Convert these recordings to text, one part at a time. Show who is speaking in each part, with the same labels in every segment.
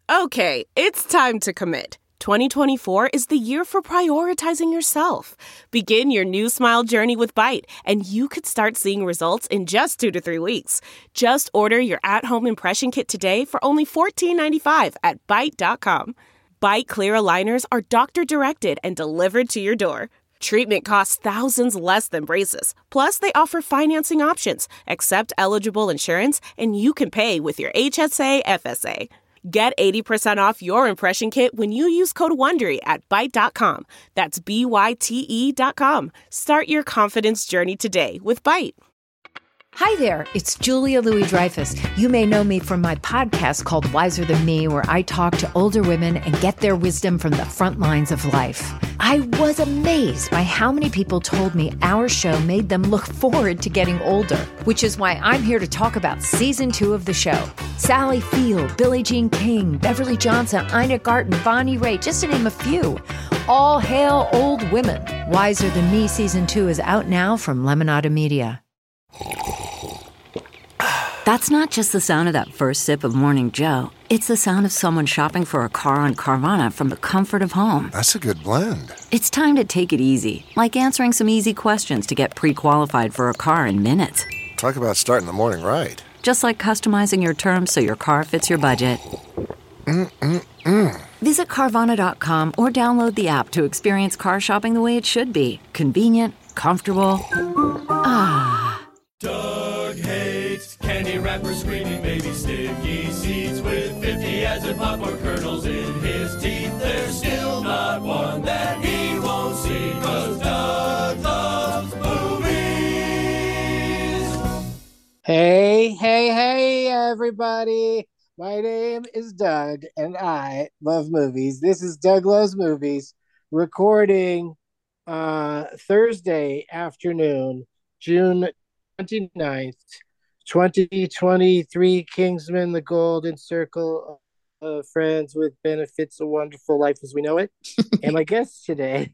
Speaker 1: Okay, it's time to commit. 2024 is the year for prioritizing yourself. Begin your new smile journey with Byte, and you could start seeing results in just 2 to 3 weeks. Just order your at-home impression kit today for only $14.95 at Byte.com. Byte Clear aligners are doctor-directed and delivered to your door. Treatment costs thousands less than braces. Plus, they offer financing options, accept eligible insurance, and you can pay with your HSA FSA. Get 80% off your impression kit when you use code WONDERY at Byte.com. That's BYTE.com. Start your confidence journey today with Byte.
Speaker 2: Hi there, it's Julia Louis-Dreyfus. You may know me from my podcast called Wiser Than Me, where I talk to older women and get their wisdom from the front lines of life. I was amazed by how many people told me our show made them look forward to getting older, which is why I'm here to talk about season 2 of the show. Sally Field, Billie Jean King, Beverly Johnson, Ina Garten, Bonnie Raitt, just to name a few. All hail old women. Wiser Than Me season 2 is out now from Lemonada Media.
Speaker 3: That's not just the sound of that first sip of Morning Joe. It's the sound of someone shopping for a car on Carvana from the comfort of home.
Speaker 4: That's a good blend.
Speaker 3: It's time to take it easy, like answering some easy questions to get pre-qualified for a car in minutes.
Speaker 4: Talk about starting the morning right.
Speaker 3: Just like customizing your terms so your car fits your budget. Visit Carvana.com or download the app to experience car shopping the way it should be. Convenient, comfortable.
Speaker 5: Doug hates candy wrappers, screaming baby sticky seeds with 50 acid popcorn kernels in his teeth. There's still not one that he won't see, 'cause Doug loves movies.
Speaker 6: Hey, everybody. My name is Doug, and I love movies. This is Doug Loves Movies, recording Thursday afternoon, June 29th, 2023. Kingsman, The Golden Circle, Friends with Benefits, A Wonderful Life as We Know It. And my guests today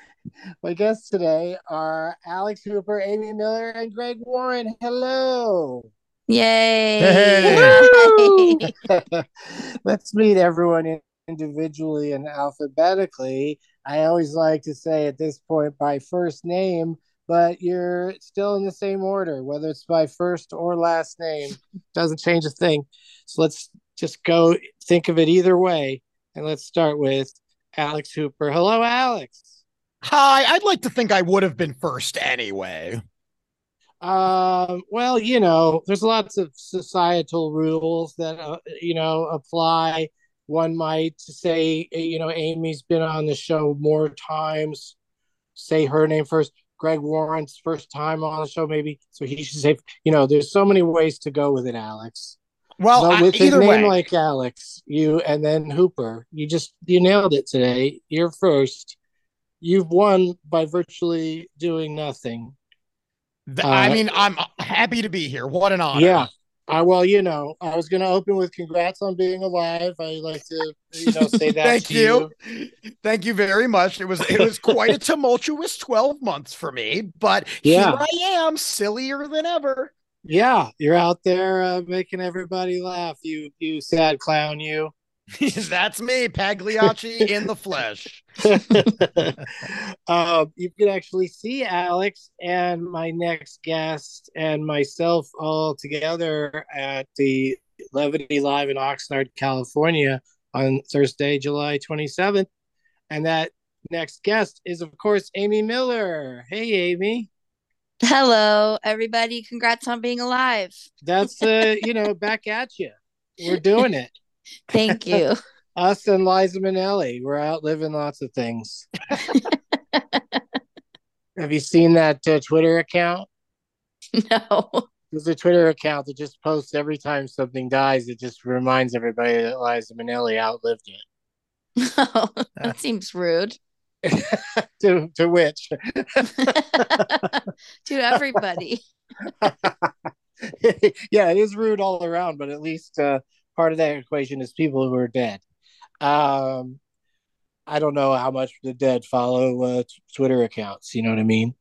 Speaker 6: are Alex Hooper, Amy Miller, and Greg Warren. Hello.
Speaker 7: Yay.
Speaker 6: Hey. Let's meet everyone individually and alphabetically. I always like to say at this point by first name, but you're still in the same order, whether it's by first or last name. Doesn't change a thing. So let's just go think of it either way. And let's start with Alex Hooper. Hello, Alex.
Speaker 8: Hi, I'd like to think I would have been first anyway.
Speaker 6: Well, there's lots of societal rules that, apply. One might say, Amy's been on the show more times. Say her name first. Greg Warren's first time on the show, maybe. So he should say, there's so many ways to go with it, Alex.
Speaker 8: Well,
Speaker 6: but with
Speaker 8: either
Speaker 6: a name
Speaker 8: way,
Speaker 6: like Alex, you and then Hooper, you nailed it today. You're first. You've won by virtually doing nothing.
Speaker 8: I'm happy to be here. What an honor.
Speaker 6: Yeah. I was going to open with congrats on being alive. I like to, say that.
Speaker 8: Thank
Speaker 6: to
Speaker 8: you. Thank you very much. It was quite a tumultuous 12 months for me, but here I am, sillier than ever.
Speaker 6: Yeah, you're out there making everybody laugh. You sad clown, you.
Speaker 8: That's me, Pagliacci in the flesh.
Speaker 6: You can actually see Alex and my next guest and myself all together at the Levity Live in Oxnard, California on Thursday, July 27th. And that next guest is, of course, Amy Miller. Hey, Amy.
Speaker 7: Hello, everybody. Congrats on being alive.
Speaker 6: That's, back at you. We're doing it.
Speaker 7: Thank you.
Speaker 6: Us and Liza Minnelli. We're out living lots of things. Have you seen that Twitter account?
Speaker 7: No.
Speaker 6: There's a Twitter account that just posts every time something dies. It just reminds everybody that Liza Minnelli outlived it.
Speaker 7: Oh, that seems rude.
Speaker 6: to which?
Speaker 7: To everybody.
Speaker 6: Yeah, it is rude all around, but at least part of that equation is people who are dead. I don't know how much the dead follow Twitter accounts. You know what I mean?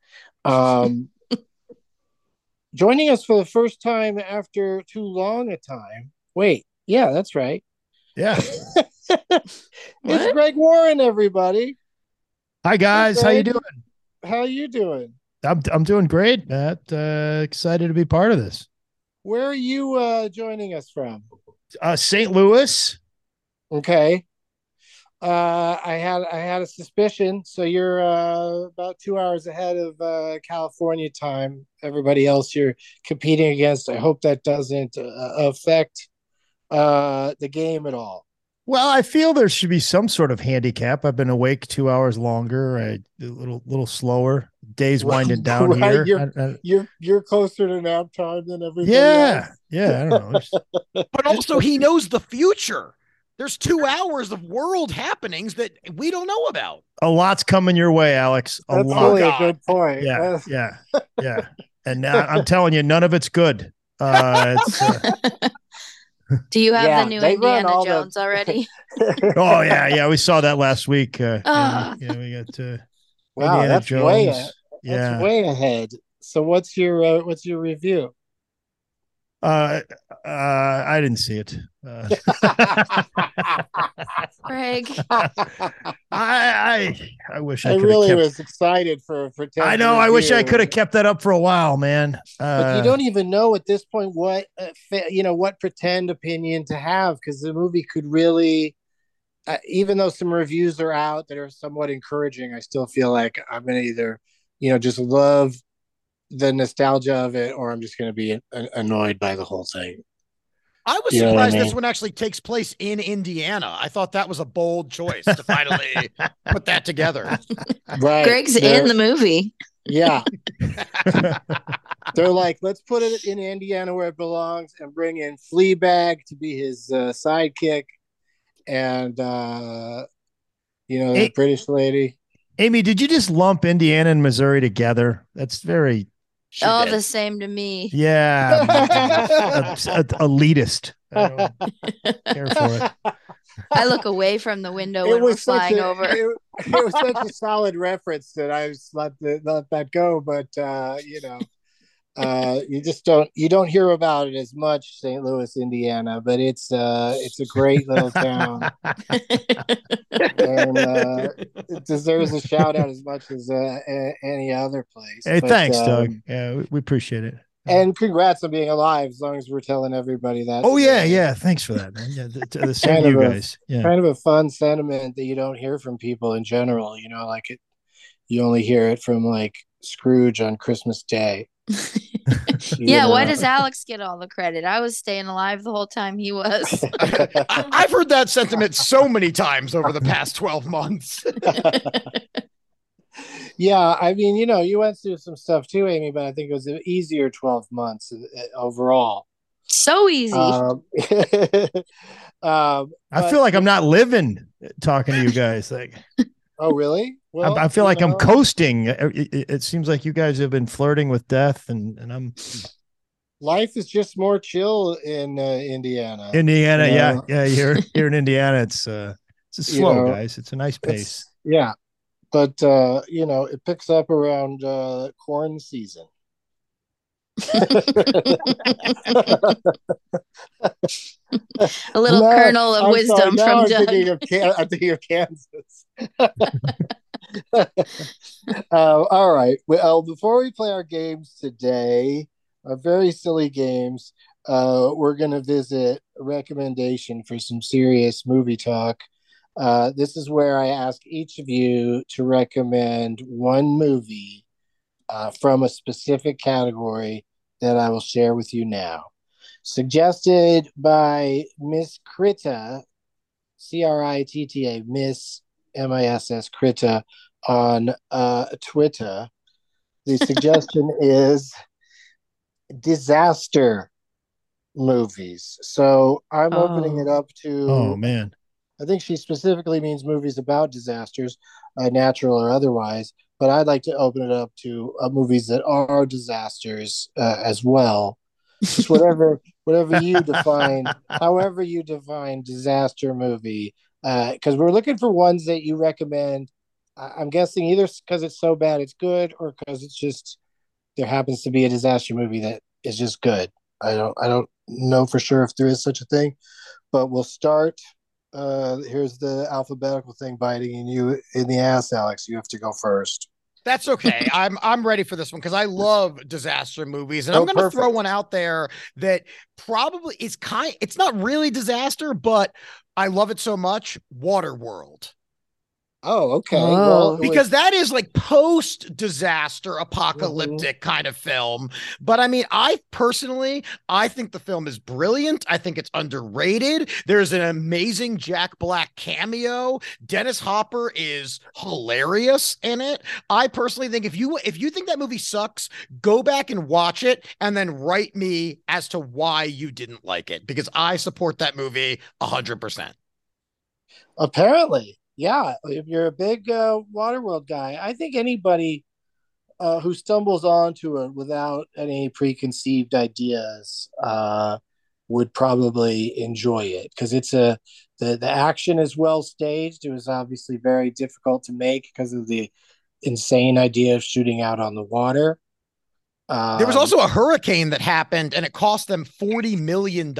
Speaker 6: Joining us for the first time after too long a time. Wait, yeah, that's right.
Speaker 9: Yeah.
Speaker 6: It's Greg Warren, everybody.
Speaker 9: Hi guys, how you doing?
Speaker 6: How you doing?
Speaker 9: I'm doing great, Matt. Excited to be part of this.
Speaker 6: Where are you joining us from?
Speaker 9: St. Louis.
Speaker 6: Okay. I had a suspicion. So you're about 2 hours ahead of California time. Everybody else you're competing against. I hope that doesn't affect the game at all.
Speaker 9: Well, I feel there should be some sort of handicap. I've been awake 2 hours longer. A little slower. Day's winding down
Speaker 6: right,
Speaker 9: here.
Speaker 6: You're closer to nap time than everybody
Speaker 9: else.
Speaker 6: else.
Speaker 9: Yeah. I don't know.
Speaker 8: But also, he knows the future. There's 2 hours of world happenings that we don't know about.
Speaker 9: A lot's coming your way, Alex.
Speaker 6: That's really a good point.
Speaker 9: Yeah. And now I'm telling you, none of it's good.
Speaker 7: Do you have the new Indiana Jones already?
Speaker 9: Oh yeah, we saw that last week. We got
Speaker 6: wow,
Speaker 9: Indiana
Speaker 6: that's
Speaker 9: Jones.
Speaker 6: That's way ahead. So what's your review?
Speaker 9: I didn't see it.
Speaker 7: Greg,
Speaker 9: I wish I
Speaker 6: really was excited for 10
Speaker 9: I know. I wish I could have kept that up for a while, man.
Speaker 6: But you don't even know at this point what what pretend opinion to have, because the movie could really, even though some reviews are out that are somewhat encouraging, I still feel like I'm gonna either just love the nostalgia of it, or I'm just going to be annoyed by the whole thing.
Speaker 8: I was surprised this one actually takes place in Indiana. I thought that was a bold choice to finally put that together.
Speaker 6: Right.
Speaker 7: Greg's in the movie.
Speaker 6: Yeah. They're like, let's put it in Indiana where it belongs and bring in Fleabag to be his sidekick. And, the British lady.
Speaker 9: Amy, did you just lump Indiana and Missouri together? That's very...
Speaker 7: the same to me.
Speaker 9: Yeah. Elitist. I don't care for it.
Speaker 7: I look away from the window when we're flying over.
Speaker 6: It was such a solid reference that I just let that go. But, you don't hear about it as much, St. Louis, Indiana, but it's a great little town. And it deserves a shout out as much as any other place.
Speaker 9: Hey, thanks, Doug. Yeah, we appreciate it.
Speaker 6: And congrats on being alive, as long as we're telling everybody that.
Speaker 9: Oh, yeah. Thanks for that, man. Yeah, the same to you guys. Yeah.
Speaker 6: Kind of a fun sentiment that you don't hear from people in general. You only hear it from like Scrooge on Christmas Day.
Speaker 7: Why does Alex get all the credit? I was staying alive the whole time he was.
Speaker 8: I've heard that sentiment so many times over the past 12 months.
Speaker 6: Yeah, I mean, you went through some stuff too, Amy, but I think it was an easier 12 months overall.
Speaker 7: So easy.
Speaker 9: I feel like I'm not living talking to you guys. Like,
Speaker 6: oh, really? Well,
Speaker 9: I feel like I'm coasting. It seems like you guys have been flirting with death, and I'm.
Speaker 6: Life is just more chill in Indiana.
Speaker 9: Yeah. Here in Indiana, it's slow, guys. It's a nice pace.
Speaker 6: Yeah, but it picks up around corn season.
Speaker 7: A little kernel of wisdom from Doug.
Speaker 6: I'm thinking of Kansas. All right. Well, before we play our games today, our very silly games, we're going to visit a recommendation for some serious movie talk. This is where I ask each of you to recommend one movie from a specific category that I will share with you now. Suggested by Miss Critta, Critta, Miss MISS Critta on Twitter. The suggestion is disaster movies. So I'm opening it up to...
Speaker 9: Oh, man.
Speaker 6: I think she specifically means movies about disasters, natural or otherwise. But I'd like to open it up to movies that are disasters as well. Just whatever you define, however you define disaster movie. Because we're looking for ones that you recommend. I'm guessing either because it's so bad it's good, or because it's just there happens to be a disaster movie that is just good. I don't know for sure if there is such a thing, but we'll start Here's the alphabetical thing biting you in the ass, Alex. You have to go first.
Speaker 8: That's okay. I'm ready for this one because I love disaster movies, and I'm going to throw one out there that probably is it's not really disaster, but I love it so much. Waterworld.
Speaker 6: Oh, okay.
Speaker 7: Oh.
Speaker 6: Well,
Speaker 8: because that is like post-disaster apocalyptic kind of film. But I mean, I think the film is brilliant. I think it's underrated. There's an amazing Jack Black cameo. Dennis Hopper is hilarious in it. I personally think if you think that movie sucks, go back and watch it and then write me as to why you didn't like it, because I support that movie 100%.
Speaker 6: Apparently. Yeah, if you're a big Waterworld guy, I think anybody who stumbles onto it without any preconceived ideas would probably enjoy it, because it's the action is well staged. It was obviously very difficult to make because of the insane idea of shooting out on the water.
Speaker 8: There was also a hurricane that happened, and it cost them $40 million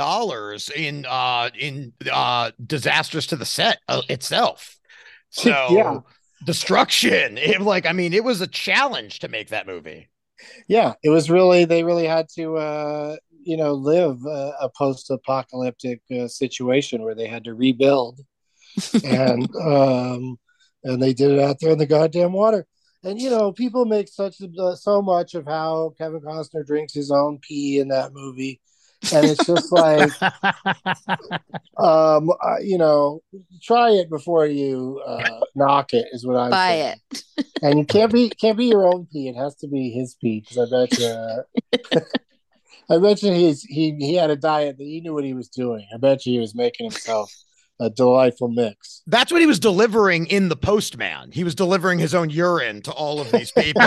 Speaker 8: in disasters to the set itself. So yeah. Destruction. It was a challenge to make that movie.
Speaker 6: Yeah, it was really, they really had to, live a post-apocalyptic situation where they had to rebuild, and they did it out there in the goddamn water. And people make so much of how Kevin Costner drinks his own pee in that movie. And it's just like, try it before you knock it, is what I'm saying.
Speaker 7: Buy it.
Speaker 6: And you can't be your own pee. It has to be his pee, because I bet you he had a diet that he knew what he was doing. I bet you he was making himself a delightful mix.
Speaker 8: That's what he was delivering in The Postman. He was delivering his own urine to all of these people.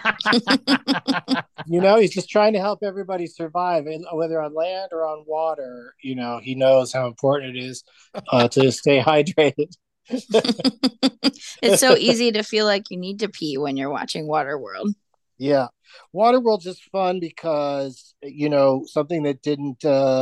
Speaker 6: He's just trying to help everybody survive, whether on land or on water. He knows how important it is to stay hydrated.
Speaker 7: It's so easy to feel like you need to pee when you're watching Waterworld.
Speaker 6: Yeah. Waterworld's just fun because, something that didn't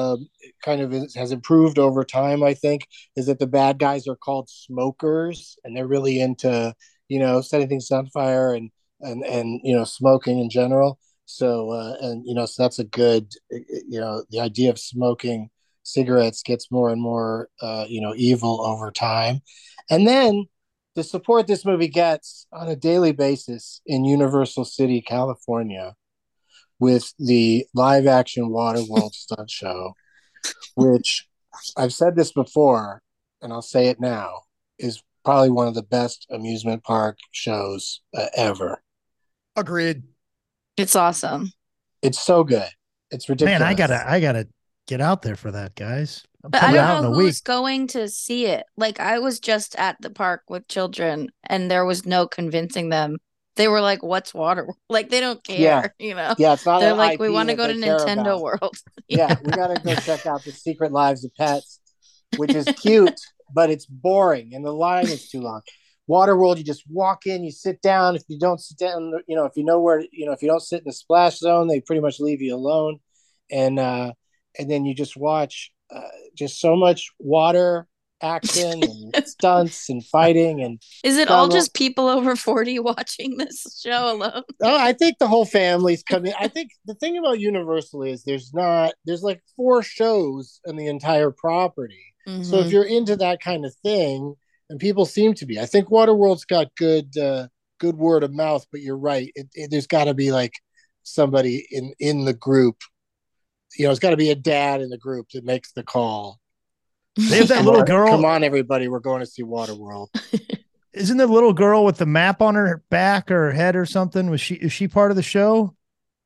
Speaker 6: has improved over time, I think, is that the bad guys are called smokers, and they're really into, setting things on fire and smoking in general. So, so that's a good, the idea of smoking cigarettes gets more and more, evil over time. And then the support this movie gets on a daily basis in Universal City, California, with the live action Waterworld stunt show, which I've said this before, and I'll say it now, is probably one of the best amusement park shows ever.
Speaker 8: Agreed.
Speaker 7: It's awesome.
Speaker 6: It's so good. It's ridiculous.
Speaker 9: Man, I gotta get out there for that, guys.
Speaker 7: But I don't know who's going to see it. Like, I was just at the park with children, and there was no convincing them. They were like, "What's Water?" Like, they don't care,
Speaker 6: Yeah, it's not.
Speaker 7: They're like, "We want to go to Nintendo World."
Speaker 6: Yeah, we gotta go check out The Secret Lives of Pets, which is cute, but it's boring, and the line is too long. Waterworld, you just walk in, you sit down. If you don't sit down, if you know where, if you don't sit in the splash zone, they pretty much leave you alone, and then you just watch. Just so much water action and stunts and fighting. And
Speaker 7: is it all just people over 40 watching this show alone?
Speaker 6: Oh, I think the whole family's coming. I think the thing about Universal is there's like 4 shows in the entire property. Mm-hmm. So if you're into that kind of thing, and people seem to be, I think Waterworld's got good word of mouth. But you're right, there's got to be like somebody in the group. It's got to be a dad in the group that makes the call.
Speaker 9: They have that little girl.
Speaker 6: Come on, everybody, we're going to see Waterworld.
Speaker 9: Isn't the little girl with the map on her back or her head or something? Is she part of the show?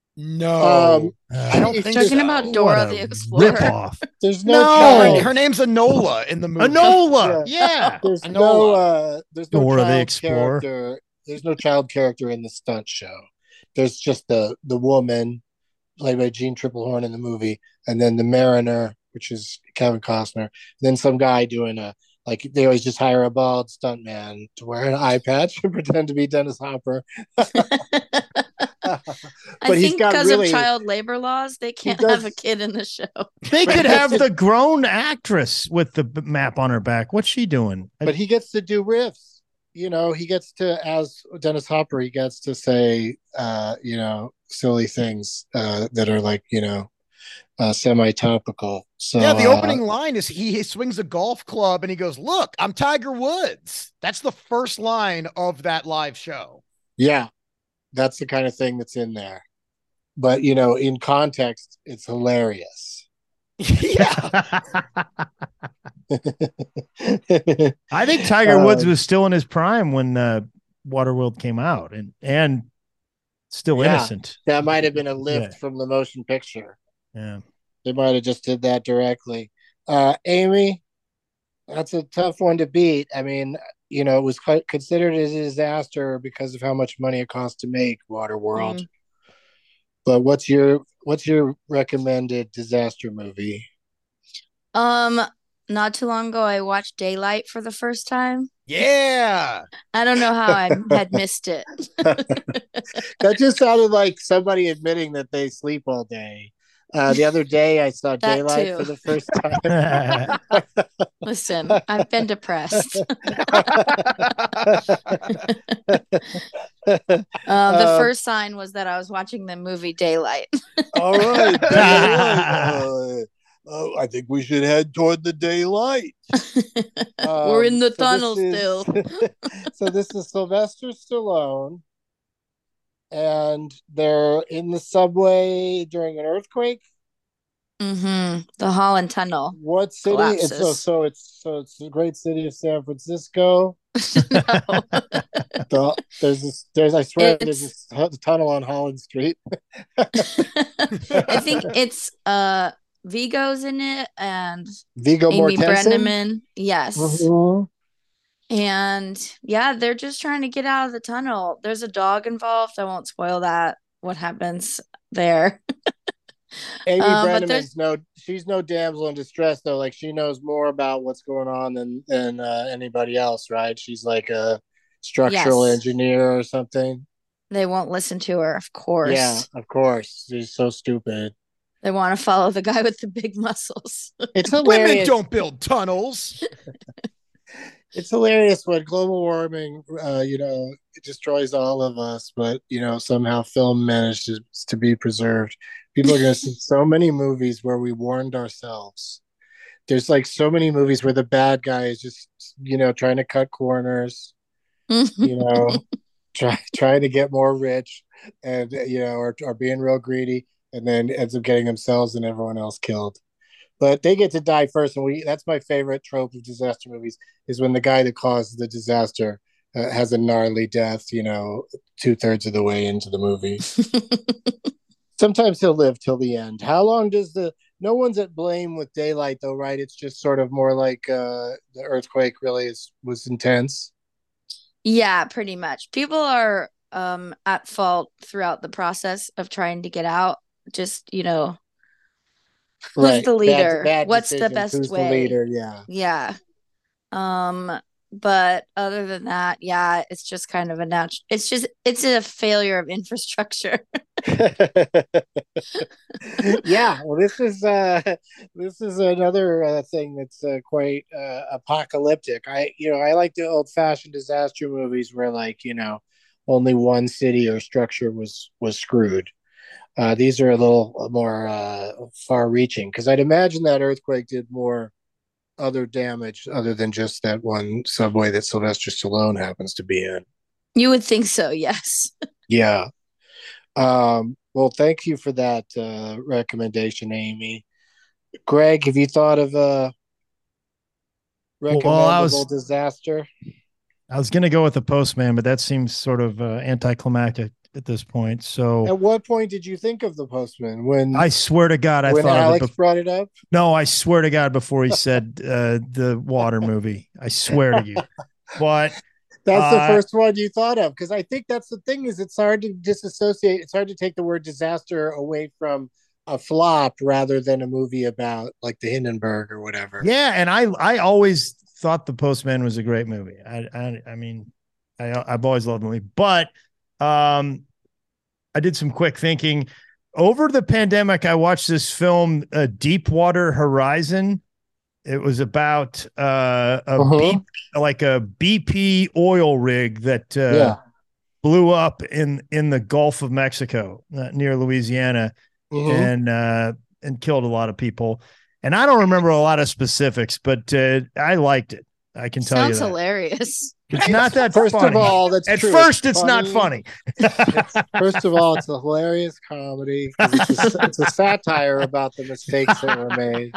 Speaker 8: No, I don't think
Speaker 7: talking about Dora the Explorer.
Speaker 9: Rip off.
Speaker 6: There's no.
Speaker 8: Her name's Enola in the movie.
Speaker 9: Enola.
Speaker 8: Yeah.
Speaker 6: There's
Speaker 8: Enola.
Speaker 6: There's no
Speaker 9: Dora the
Speaker 6: child
Speaker 9: Explorer.
Speaker 6: character. There's no child character in the stunt show. There's just the woman played by Jean Triplehorn in the movie, and then the Mariner, which is Kevin Costner, and then some guy doing they always just hire a bald stuntman to wear an eye patch and pretend to be Dennis Hopper.
Speaker 7: I
Speaker 6: he's
Speaker 7: think
Speaker 6: got
Speaker 7: because
Speaker 6: really-
Speaker 7: of child labor laws, they can't
Speaker 6: does-
Speaker 7: have a kid in the show.
Speaker 9: They could have the grown actress with the map on her back. What's she doing?
Speaker 6: But he gets to do riffs. You know, he gets to, as Dennis Hopper, he gets to say, you know, silly things that are like, you know, semi-topical. So
Speaker 8: yeah, the opening line is he swings a golf club and he goes, "Look, I'm Tiger Woods." That's the first line of that live show.
Speaker 6: yeah, that's the kind of thing that's in there. But you know, in context, it's hilarious.
Speaker 8: Yeah.
Speaker 9: I think Tiger Woods was still in his prime when Waterworld came out, and still innocent.
Speaker 6: That might have been a lift
Speaker 9: Yeah.
Speaker 6: from the motion picture.
Speaker 9: Yeah.
Speaker 6: They might have just did that directly. Amy, that's a tough one to beat. I mean, you know, it was considered a disaster because of how much money it cost to make Waterworld. But what's your recommended disaster movie?
Speaker 7: Not too long ago, I watched Daylight for the first time.
Speaker 8: Yeah.
Speaker 7: I don't know how I had missed it.
Speaker 6: That just sounded like somebody admitting that they sleep all day. The other day, I saw
Speaker 7: That
Speaker 6: Daylight
Speaker 7: too.
Speaker 6: for the first time.
Speaker 7: Listen, I've been depressed. The first sign was that I was watching the movie Daylight.
Speaker 6: All right, Daylight. I think we should head toward the daylight.
Speaker 7: We're in the
Speaker 6: so
Speaker 7: tunnel
Speaker 6: this is-
Speaker 7: still.
Speaker 6: So this is Sylvester Stallone, and they're in the subway during an earthquake.
Speaker 7: The Holland Tunnel.
Speaker 6: What city? It's
Speaker 7: Collapses.
Speaker 6: so it's the great city of San Francisco. There's I swear there's a tunnel on Holland Street.
Speaker 7: I think it's Vigo's in it and
Speaker 6: Viggo
Speaker 7: Amy
Speaker 6: Mortensen.
Speaker 7: Brenneman. Yes.
Speaker 6: Mhm.
Speaker 7: And yeah, they're just trying to get out of the tunnel. There's a dog involved. I won't spoil that. What happens there?
Speaker 6: Amy
Speaker 7: but
Speaker 6: Brenneman's she's no damsel in distress though. Like she knows more about what's going on than anybody else, right? She's like a structural
Speaker 7: Yes.
Speaker 6: engineer or something.
Speaker 7: They won't listen to her, of course.
Speaker 6: Yeah, of course. She's so stupid.
Speaker 7: They want to follow the guy with the big muscles.
Speaker 6: It's
Speaker 8: Women
Speaker 6: hilarious.
Speaker 8: don't build tunnels.
Speaker 6: It's hilarious when global warming, it destroys all of us, but somehow film manages to be preserved. People are going to see so many movies where we warned ourselves. There's like so many movies where the bad guy is just, trying to cut corners, trying to get more rich, and or being real greedy, and then ends up getting themselves and everyone else killed. But they get to die first, and that's my favorite trope of disaster movies is when the guy that caused the disaster has a gnarly death, 2/3 of the way into the movie. Sometimes he'll live till the end. How long does no one's at blame with Daylight though, right? It's just sort of more like the earthquake really was intense.
Speaker 7: Yeah, pretty much. People are at fault throughout the process of trying to get out. Just, who's
Speaker 6: Right.
Speaker 7: the leader?
Speaker 6: Bad
Speaker 7: What's the
Speaker 6: decisions.
Speaker 7: best
Speaker 6: Who's
Speaker 7: way?
Speaker 6: the leader? Yeah.
Speaker 7: Yeah. But other than that, yeah, it's just kind of it's a failure of infrastructure.
Speaker 6: Yeah, well, this is another thing that's quite apocalyptic. I like the old-fashioned disaster movies where only one city or structure was screwed. These are a little more far-reaching because I'd imagine that earthquake did more other damage other than just that one subway that Sylvester Stallone happens to be in.
Speaker 7: You would think so, yes.
Speaker 6: Yeah. Well, thank you for that recommendation, Amy. Greg, have you thought of a recommendable disaster?
Speaker 9: I was going to go with The Postman, but that seems sort of anticlimactic at this point. So,
Speaker 6: at what point did you think of The Postman? When
Speaker 9: I swear to God, I
Speaker 6: when
Speaker 9: thought
Speaker 6: Alex
Speaker 9: of it.
Speaker 6: brought it up.
Speaker 9: No, I swear to God, before he said the water movie, I swear to you. But
Speaker 6: that's the first one you thought of, because I think that's the thing is it's hard to disassociate. It's hard to take the word disaster away from a flop rather than a movie about like the Hindenburg or whatever.
Speaker 9: Yeah, and I always thought The Postman was a great movie. I mean, I've always loved the movie, but I did some quick thinking. Over the pandemic, I watched this film, Deepwater Horizon. It was about a BP oil rig that blew up in the Gulf of Mexico near Louisiana and killed a lot of people. And I don't remember a lot of specifics, but I liked it. I can tell you that.
Speaker 7: Sounds hilarious.
Speaker 9: It's not that
Speaker 6: First
Speaker 9: funny.
Speaker 6: of all, that's
Speaker 9: At
Speaker 6: true.
Speaker 9: first, it's not funny.
Speaker 6: First of all, it's a hilarious comedy. It's a satire about the mistakes that were made.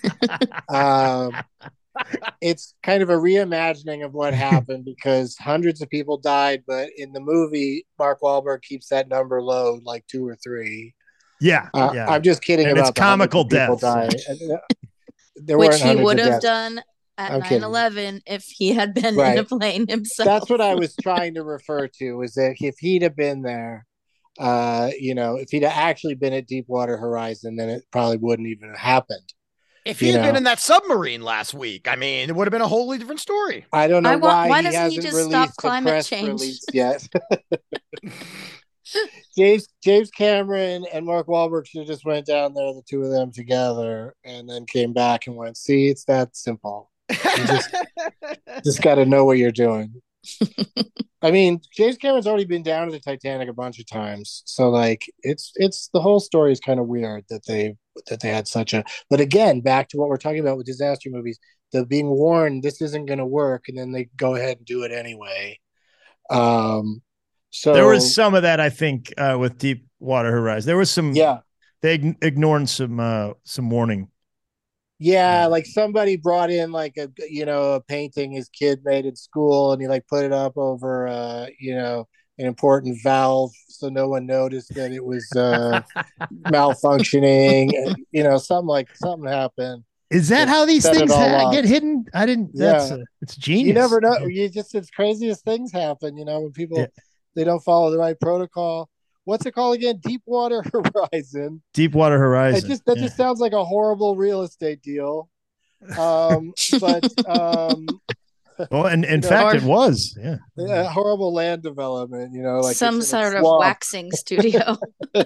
Speaker 6: It's kind of a reimagining of what happened because hundreds of people died, but in the movie, Mark Wahlberg keeps that number low, like 2 or 3.
Speaker 9: Yeah.
Speaker 6: I'm just kidding
Speaker 9: and
Speaker 6: about
Speaker 9: it's comical
Speaker 6: death.
Speaker 7: Which he would have done at
Speaker 6: I'm
Speaker 7: 9/11 if he had been in a plane himself.
Speaker 6: That's what I was trying to refer to, is that if he'd have been there, if he'd have actually been at Deepwater Horizon, then it probably wouldn't even have happened.
Speaker 8: If he had been in that submarine last week, I mean, it would have been a wholly different story.
Speaker 6: I don't know why he
Speaker 7: doesn't
Speaker 6: hasn't
Speaker 7: he just
Speaker 6: released
Speaker 7: stop
Speaker 6: the
Speaker 7: climate
Speaker 6: press
Speaker 7: change
Speaker 6: release yet. James Cameron and Mark Wahlberg should have just went down there, the two of them together, and then came back and went, see, it's that simple. You just got to know what you're doing. I mean, James Cameron's already been down to the Titanic a bunch of times, so like it's the whole story is kind of weird that they had such a. But again, back to what we're talking about with disaster movies, the being warned this isn't going to work, and then they go ahead and do it anyway. So
Speaker 9: there was some of that, I think, with Deepwater Horizon. There was some.
Speaker 6: Yeah,
Speaker 9: they ignored some warning.
Speaker 6: Yeah, like somebody brought in like a painting his kid made in school, and he like put it up over an important valve so no one noticed that it was malfunctioning. Something happened.
Speaker 9: Is that how these things get hidden? I didn't. It's genius.
Speaker 6: You never know. It's craziest things happen. When people they don't follow the right protocol. What's it called again? Deepwater Horizon.
Speaker 9: Deepwater Horizon.
Speaker 6: That just sounds like a horrible real estate deal. Well,
Speaker 9: and in fact, it was.
Speaker 6: A horrible land development. Like
Speaker 7: some sort of waxing studio.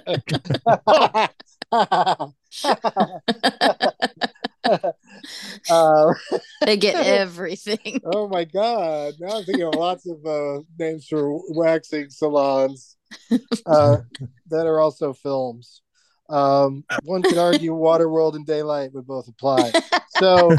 Speaker 7: They get everything.
Speaker 6: Oh my god! Now I'm thinking of lots of names for waxing salons that are also films. One could argue Waterworld and Daylight would both apply. So,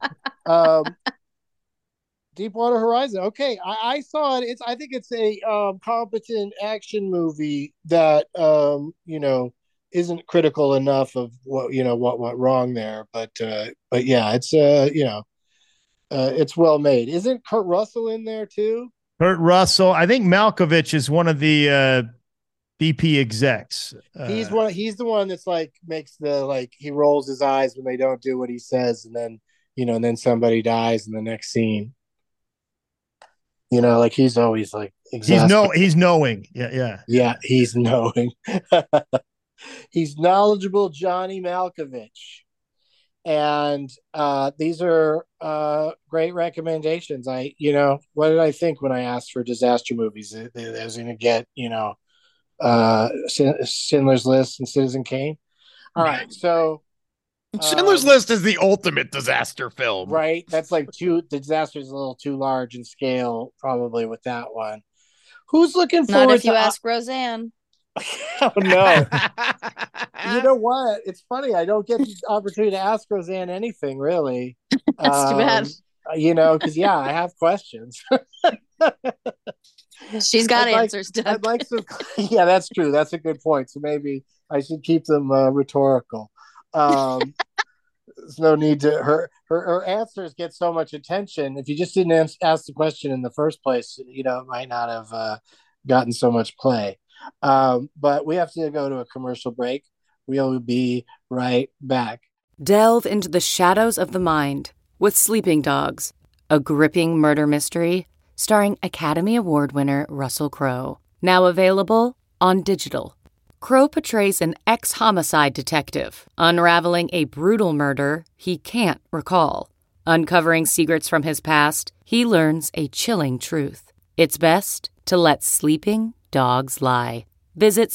Speaker 6: Deepwater Horizon. Okay, I saw it. I think it's a competent action movie that isn't critical enough of what went wrong there. But yeah, it's it's well made. Isn't Kurt Russell in there too?
Speaker 9: Kurt Russell. I think Malkovich is one of the BP execs.
Speaker 6: He's the one that's like makes the he rolls his eyes when they don't do what he says, and then and then somebody dies in the next scene. He's always like
Speaker 9: he's knowing.
Speaker 6: Yeah, he's knowing. He's knowledgeable, Johnny Malkovich. And these are great recommendations. What did I think when I asked for disaster movies? I was going to get, Schindler's List and Citizen Kane. All right, so
Speaker 8: Schindler's List is the ultimate disaster film,
Speaker 6: right? That's like the disaster is a little too large in scale, probably with that one. Who's looking forward?
Speaker 7: Not if you ask Roseanne.
Speaker 6: Oh no! You know what? It's funny. I don't get the opportunity to ask Roseanne anything really.
Speaker 7: That's too bad.
Speaker 6: Because I have questions.
Speaker 7: She's got answers.
Speaker 6: I'd like some. Yeah, that's true. That's a good point. So maybe I should keep them rhetorical. There's no need to. Her answers get so much attention. If you just didn't ask the question in the first place, it might not have gotten so much play. But we have to go to a commercial break. We'll be right back.
Speaker 10: Delve into the shadows of the mind with Sleeping Dogs, a gripping murder mystery starring Academy Award winner Russell Crowe. Now available on digital. Crowe portrays an ex-homicide detective unraveling a brutal murder he can't recall. Uncovering secrets from his past, he learns a chilling truth. It's best to let sleeping dogs lie. Visit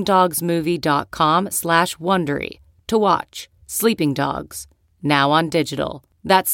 Speaker 10: sleepingdogsmovie.com/Wondery to watch Sleeping Dogs, now on digital. That's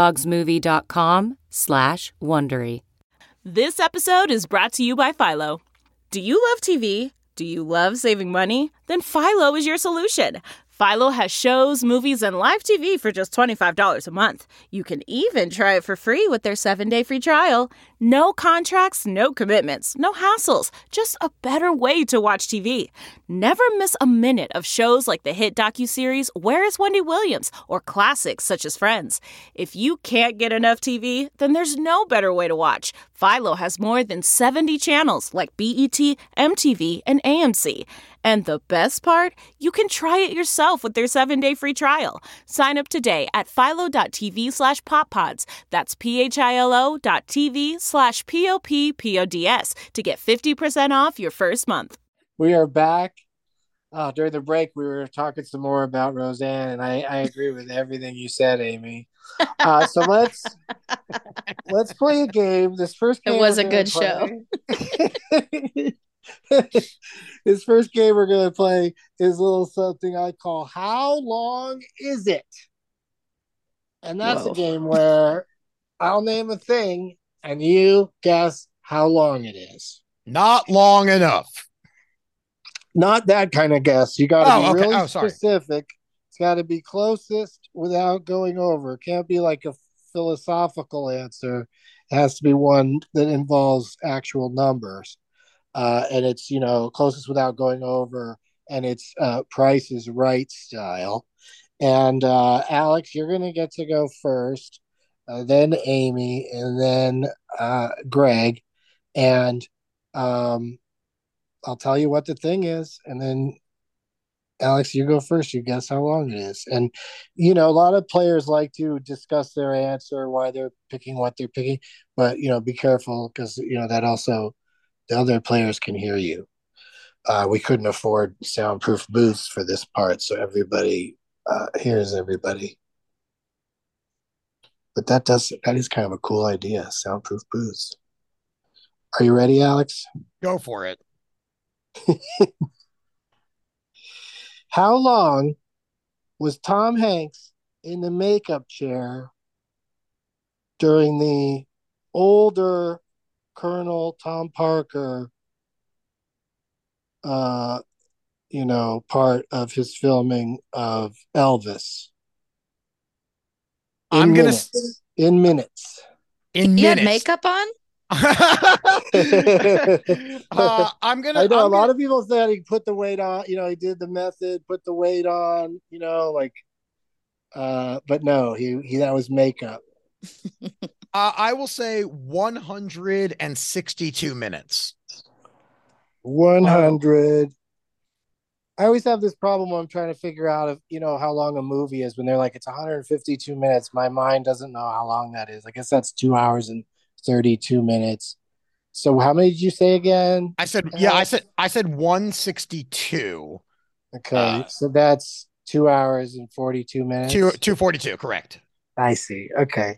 Speaker 10: sleepingdogsmovie.com/Wondery.
Speaker 1: This episode is brought to you by Philo. Do you love TV? Do you love saving money? Then Philo is your solution. Philo has shows, movies, and live TV for just $25 a month. You can even try it for free with their 7-day free trial. No contracts, no commitments, no hassles. Just a better way to watch TV. Never miss a minute of shows like the hit docuseries Where is Wendy Williams? Or classics such as Friends. If you can't get enough TV, then there's no better way to watch. Philo has more than 70 channels like BET, MTV, and AMC. And the best part? You can try it yourself with their 7-day free trial. Sign up today at philo.tv/poppods. That's philo.tv/POPPODS to get 50% off your first month.
Speaker 6: We are back. During the break, we were talking some more about Roseanne, and I agree with everything you said, Amy. So let's play a game. This first game
Speaker 7: it was a good show.
Speaker 6: This first game we're going to play is a little something I call How Long Is It? And that's a game where I'll name a thing and you guess how long it is.
Speaker 8: Not long enough.
Speaker 6: Not that kind of guess. You got to be really specific. It's got to be closest without going over. It can't be like a philosophical answer. It has to be one that involves actual numbers. And it's, closest without going over, and it's Price is Right style. And Alex, you're going to get to go first, then Amy, and then Greg. And I'll tell you what the thing is, and then Alex, you go first. You guess how long it is. And, a lot of players like to discuss their answer, why they're picking what they're picking. But, be careful because, that also the other players can hear you. We couldn't afford soundproof booths for this part, so everybody hears everybody. But that is kind of a cool idea, soundproof booths. Are you ready, Alex?
Speaker 8: Go for it.
Speaker 6: How long was Tom Hanks in the makeup chair during the older Colonel Tom Parker, part of his filming of Elvis? In minutes.
Speaker 8: In minutes.
Speaker 7: He had makeup on?
Speaker 6: I know a lot of people said he put the weight on, he did the method, put the weight on, but no, he that was makeup.
Speaker 8: I will say 162 minutes.
Speaker 6: 100. I always have this problem when I'm trying to figure out if, how long a movie is when they're like, it's 152 minutes. My mind doesn't know how long that is. I guess that's 2 hours and 32 minutes. So how many did you say again?
Speaker 8: I said 162.
Speaker 6: Okay. So that's 2 hours and 42 minutes.
Speaker 8: 242. Correct.
Speaker 6: I see. Okay.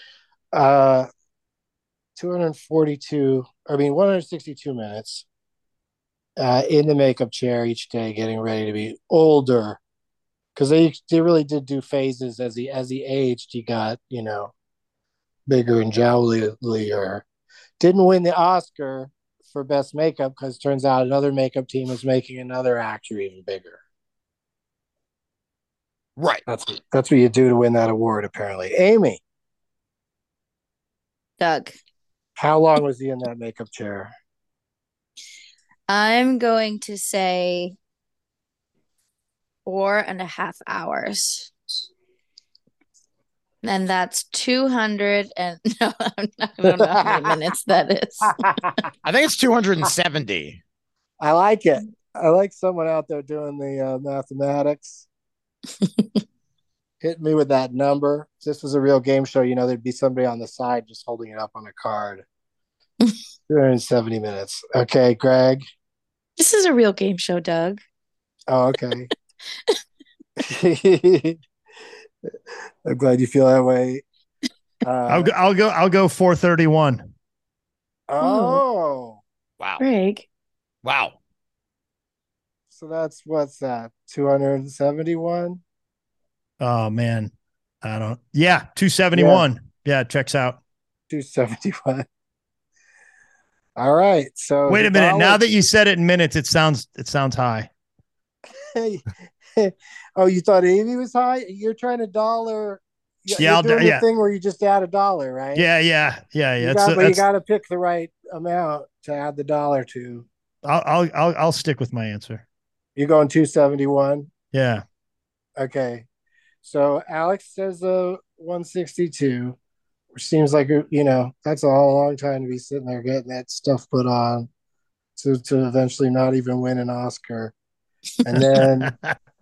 Speaker 6: 162 minutes in the makeup chair each day, getting ready to be older, because they really did do phases as he aged. He got bigger and jowlier. Didn't win the Oscar for best makeup because it turns out another makeup team was making another actor even bigger.
Speaker 8: Right.
Speaker 6: That's what you do to win that award, apparently. Amy.
Speaker 7: Doug.
Speaker 6: How long was he in that makeup chair?
Speaker 7: I'm going to say 4.5 hours. And that's 200 and no, I don't know how many minutes that is.
Speaker 8: I think it's 270.
Speaker 6: I like it. I like someone out there doing the mathematics. Hit me with that number. If this was a real game show, there'd be somebody on the side just holding it up on a card. 270 minutes. Okay, Greg.
Speaker 7: This is a real game show, Doug.
Speaker 6: Oh, okay. I'm glad you feel that way.
Speaker 9: I'll go 431.
Speaker 6: Oh,
Speaker 8: wow.
Speaker 7: Greg.
Speaker 8: Wow.
Speaker 6: So that's what's that? 271.
Speaker 9: Oh man, I don't. Yeah, 271. Yeah, checks out.
Speaker 6: 271. All right. So
Speaker 9: wait a minute. Now that you said it in minutes, it sounds high.
Speaker 6: Oh, you thought Amy was high? You're trying to dollar.
Speaker 9: Yeah,
Speaker 6: you're doing the thing where you just add $1, right?
Speaker 9: Yeah.
Speaker 6: You got to pick the right amount to add the dollar to.
Speaker 9: I'll stick with my answer.
Speaker 6: You're going 271.
Speaker 9: Yeah.
Speaker 6: Okay. So Alex says 162, which seems like that's a long time to be sitting there getting that stuff put on to eventually not even win an Oscar, and then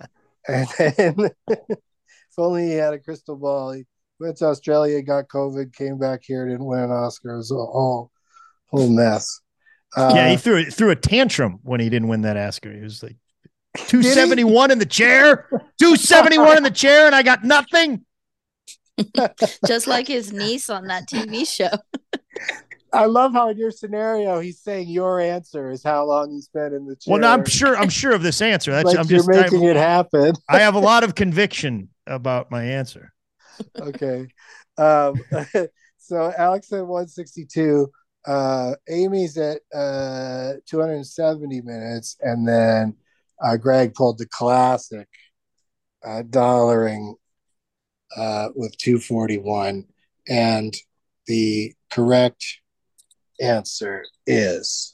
Speaker 6: if only he had a crystal ball. He went to Australia, got COVID, came back here, didn't win an Oscar. It was a whole mess.
Speaker 9: He threw a tantrum when he didn't win that Oscar. He was like 271 in the chair, 271 in the chair, and I got nothing.
Speaker 7: Just like his niece on that TV show.
Speaker 6: I love how in your scenario he's saying your answer is how long he spent in the chair.
Speaker 9: Well, no, I'm sure of this answer. That's
Speaker 6: like you're making it happen.
Speaker 9: I have a lot of conviction about my answer.
Speaker 6: Okay. So Alex at 162. Amy's at 270 minutes, and then Greg pulled the classic dollaring with 241, and the correct answer is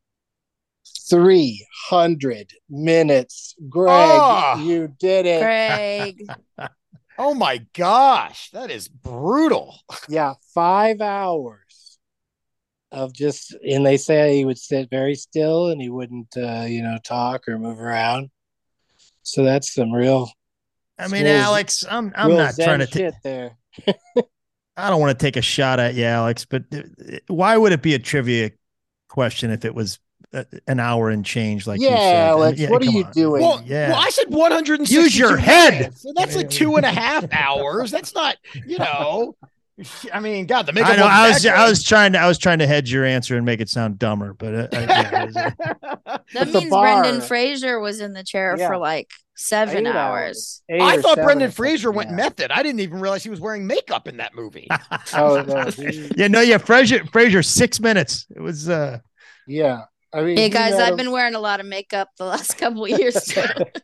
Speaker 6: 300 minutes. Greg, you did it.
Speaker 7: Greg.
Speaker 8: Oh my gosh, that is brutal.
Speaker 6: Yeah, 5 hours of just, and they say he would sit very still and he wouldn't talk or move around. So that's some real
Speaker 9: Alex, I'm not trying to
Speaker 6: shit there.
Speaker 9: I don't want to take a shot at you, Alex, but why would it be a trivia question if it was an hour and change like you said?
Speaker 6: Alex, what are you doing?
Speaker 8: Well, I said 160.
Speaker 9: Use your head.
Speaker 8: So that's like 2.5 hours. That's not, I mean, God, the makeup.
Speaker 9: I know. I was trying to hedge your answer and make it sound dumber, but
Speaker 7: that means Brendan Fraser was in the chair for like 7 hours.
Speaker 8: I thought Brendan Fraser went method. I didn't even realize he was wearing makeup in that movie.
Speaker 6: Oh no!
Speaker 9: Fraser 6 minutes. It was
Speaker 6: yeah. I mean,
Speaker 7: hey guys, I've been wearing a lot of makeup the last couple of years too.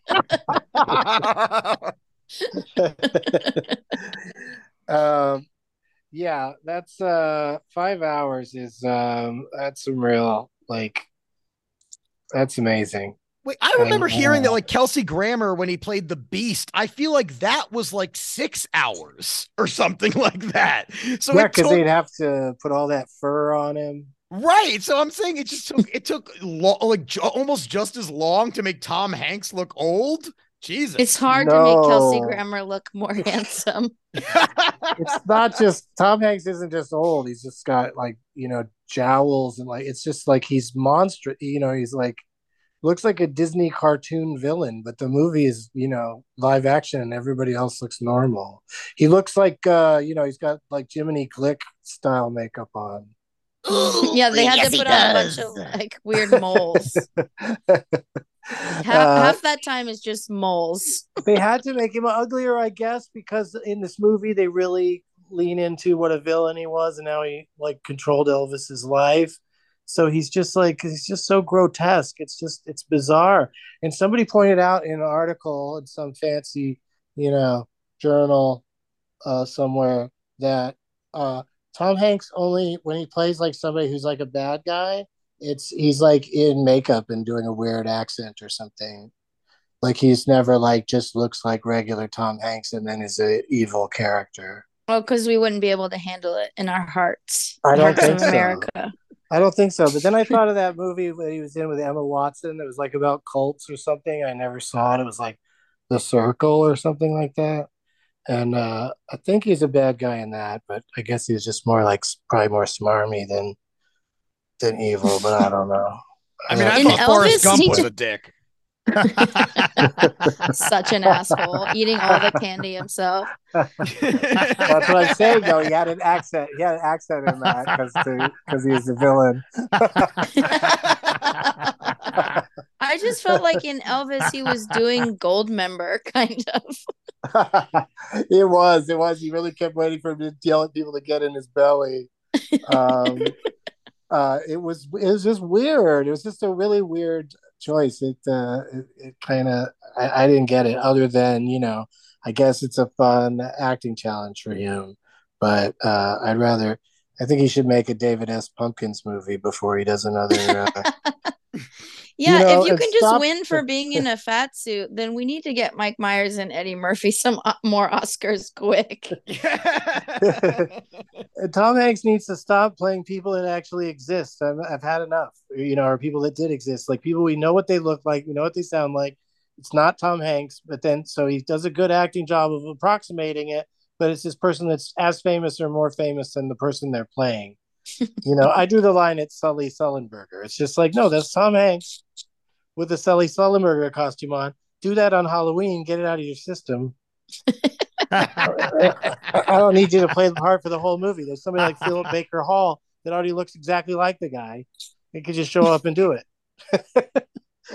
Speaker 6: Yeah, that's 5 hours is that's some real that's amazing.
Speaker 8: Wait, I remember hearing that Kelsey Grammer, when he played the Beast, I feel like that was 6 hours or something like that. So
Speaker 6: yeah, because they'd have to put all that fur on him.
Speaker 8: Right. So I'm saying it took almost just as long to make Tom Hanks look old. Jesus.
Speaker 7: It's hard to make Kelsey Grammer look more handsome.
Speaker 6: It's not just Tom Hanks isn't just old. He's just got jowls and it's just he's monstrous. He's looks like a Disney cartoon villain, but the movie is, live action and everybody else looks normal. He looks like, he's got Jiminy Glick style makeup on.
Speaker 7: Yeah, they had to put on a bunch of weird moles. Half that time is just moles.
Speaker 6: They had to make him uglier, I guess, because in this movie they really lean into what a villain he was, and now he controlled Elvis's life. So he's just so grotesque. It's bizarre. And somebody pointed out in an article in some fancy, journal somewhere that Tom Hanks only, when he plays somebody who's a bad guy, he's in makeup and doing a weird accent or something. He's never just looks like regular Tom Hanks and then is an evil character.
Speaker 7: Oh, because we wouldn't be able to handle it in our hearts.
Speaker 6: I don't think
Speaker 7: so. America.
Speaker 6: I don't think so. But then I thought of that movie that he was in with Emma Watson. It was about cults or something. I never saw it. It was The Circle or something like that. And I think he's a bad guy in that, but I guess he's just more probably more smarmy than evil, but I don't know.
Speaker 8: I mean, I thought Forrest Gump was a dick.
Speaker 7: Such an asshole, eating all the candy himself.
Speaker 6: That's what I'm saying, though. He had an accent. He had an accent in that because he was a villain.
Speaker 7: I I just felt like in Elvis he was doing Goldmember kind of.
Speaker 6: It was. He really kept waiting for him to yell at people to get in his belly. It was just weird. It was just a really weird choice. It kind of, I didn't get it, other than, I guess it's a fun acting challenge for him. But I think he should make a David S. Pumpkins movie before he does another.
Speaker 7: Yeah, if you can just win for being in a fat suit, then we need to get Mike Myers and Eddie Murphy some more Oscars quick.
Speaker 6: Tom Hanks needs to stop playing people that actually exist. I've had enough, or people that did exist, like people we know what they look like, we know what they sound like. It's not Tom Hanks, but then so he does a good acting job of approximating it, but it's this person that's as famous or more famous than the person they're playing. I drew the line at Sully Sullenberger. It's just like, no, that's Tom Hanks with a Sully Sullenberger costume on. Do that on Halloween. Get it out of your system. I don't need you to play the part for the whole movie. There's somebody like Philip Baker Hall that already looks exactly like the guy. He could just show up and do it.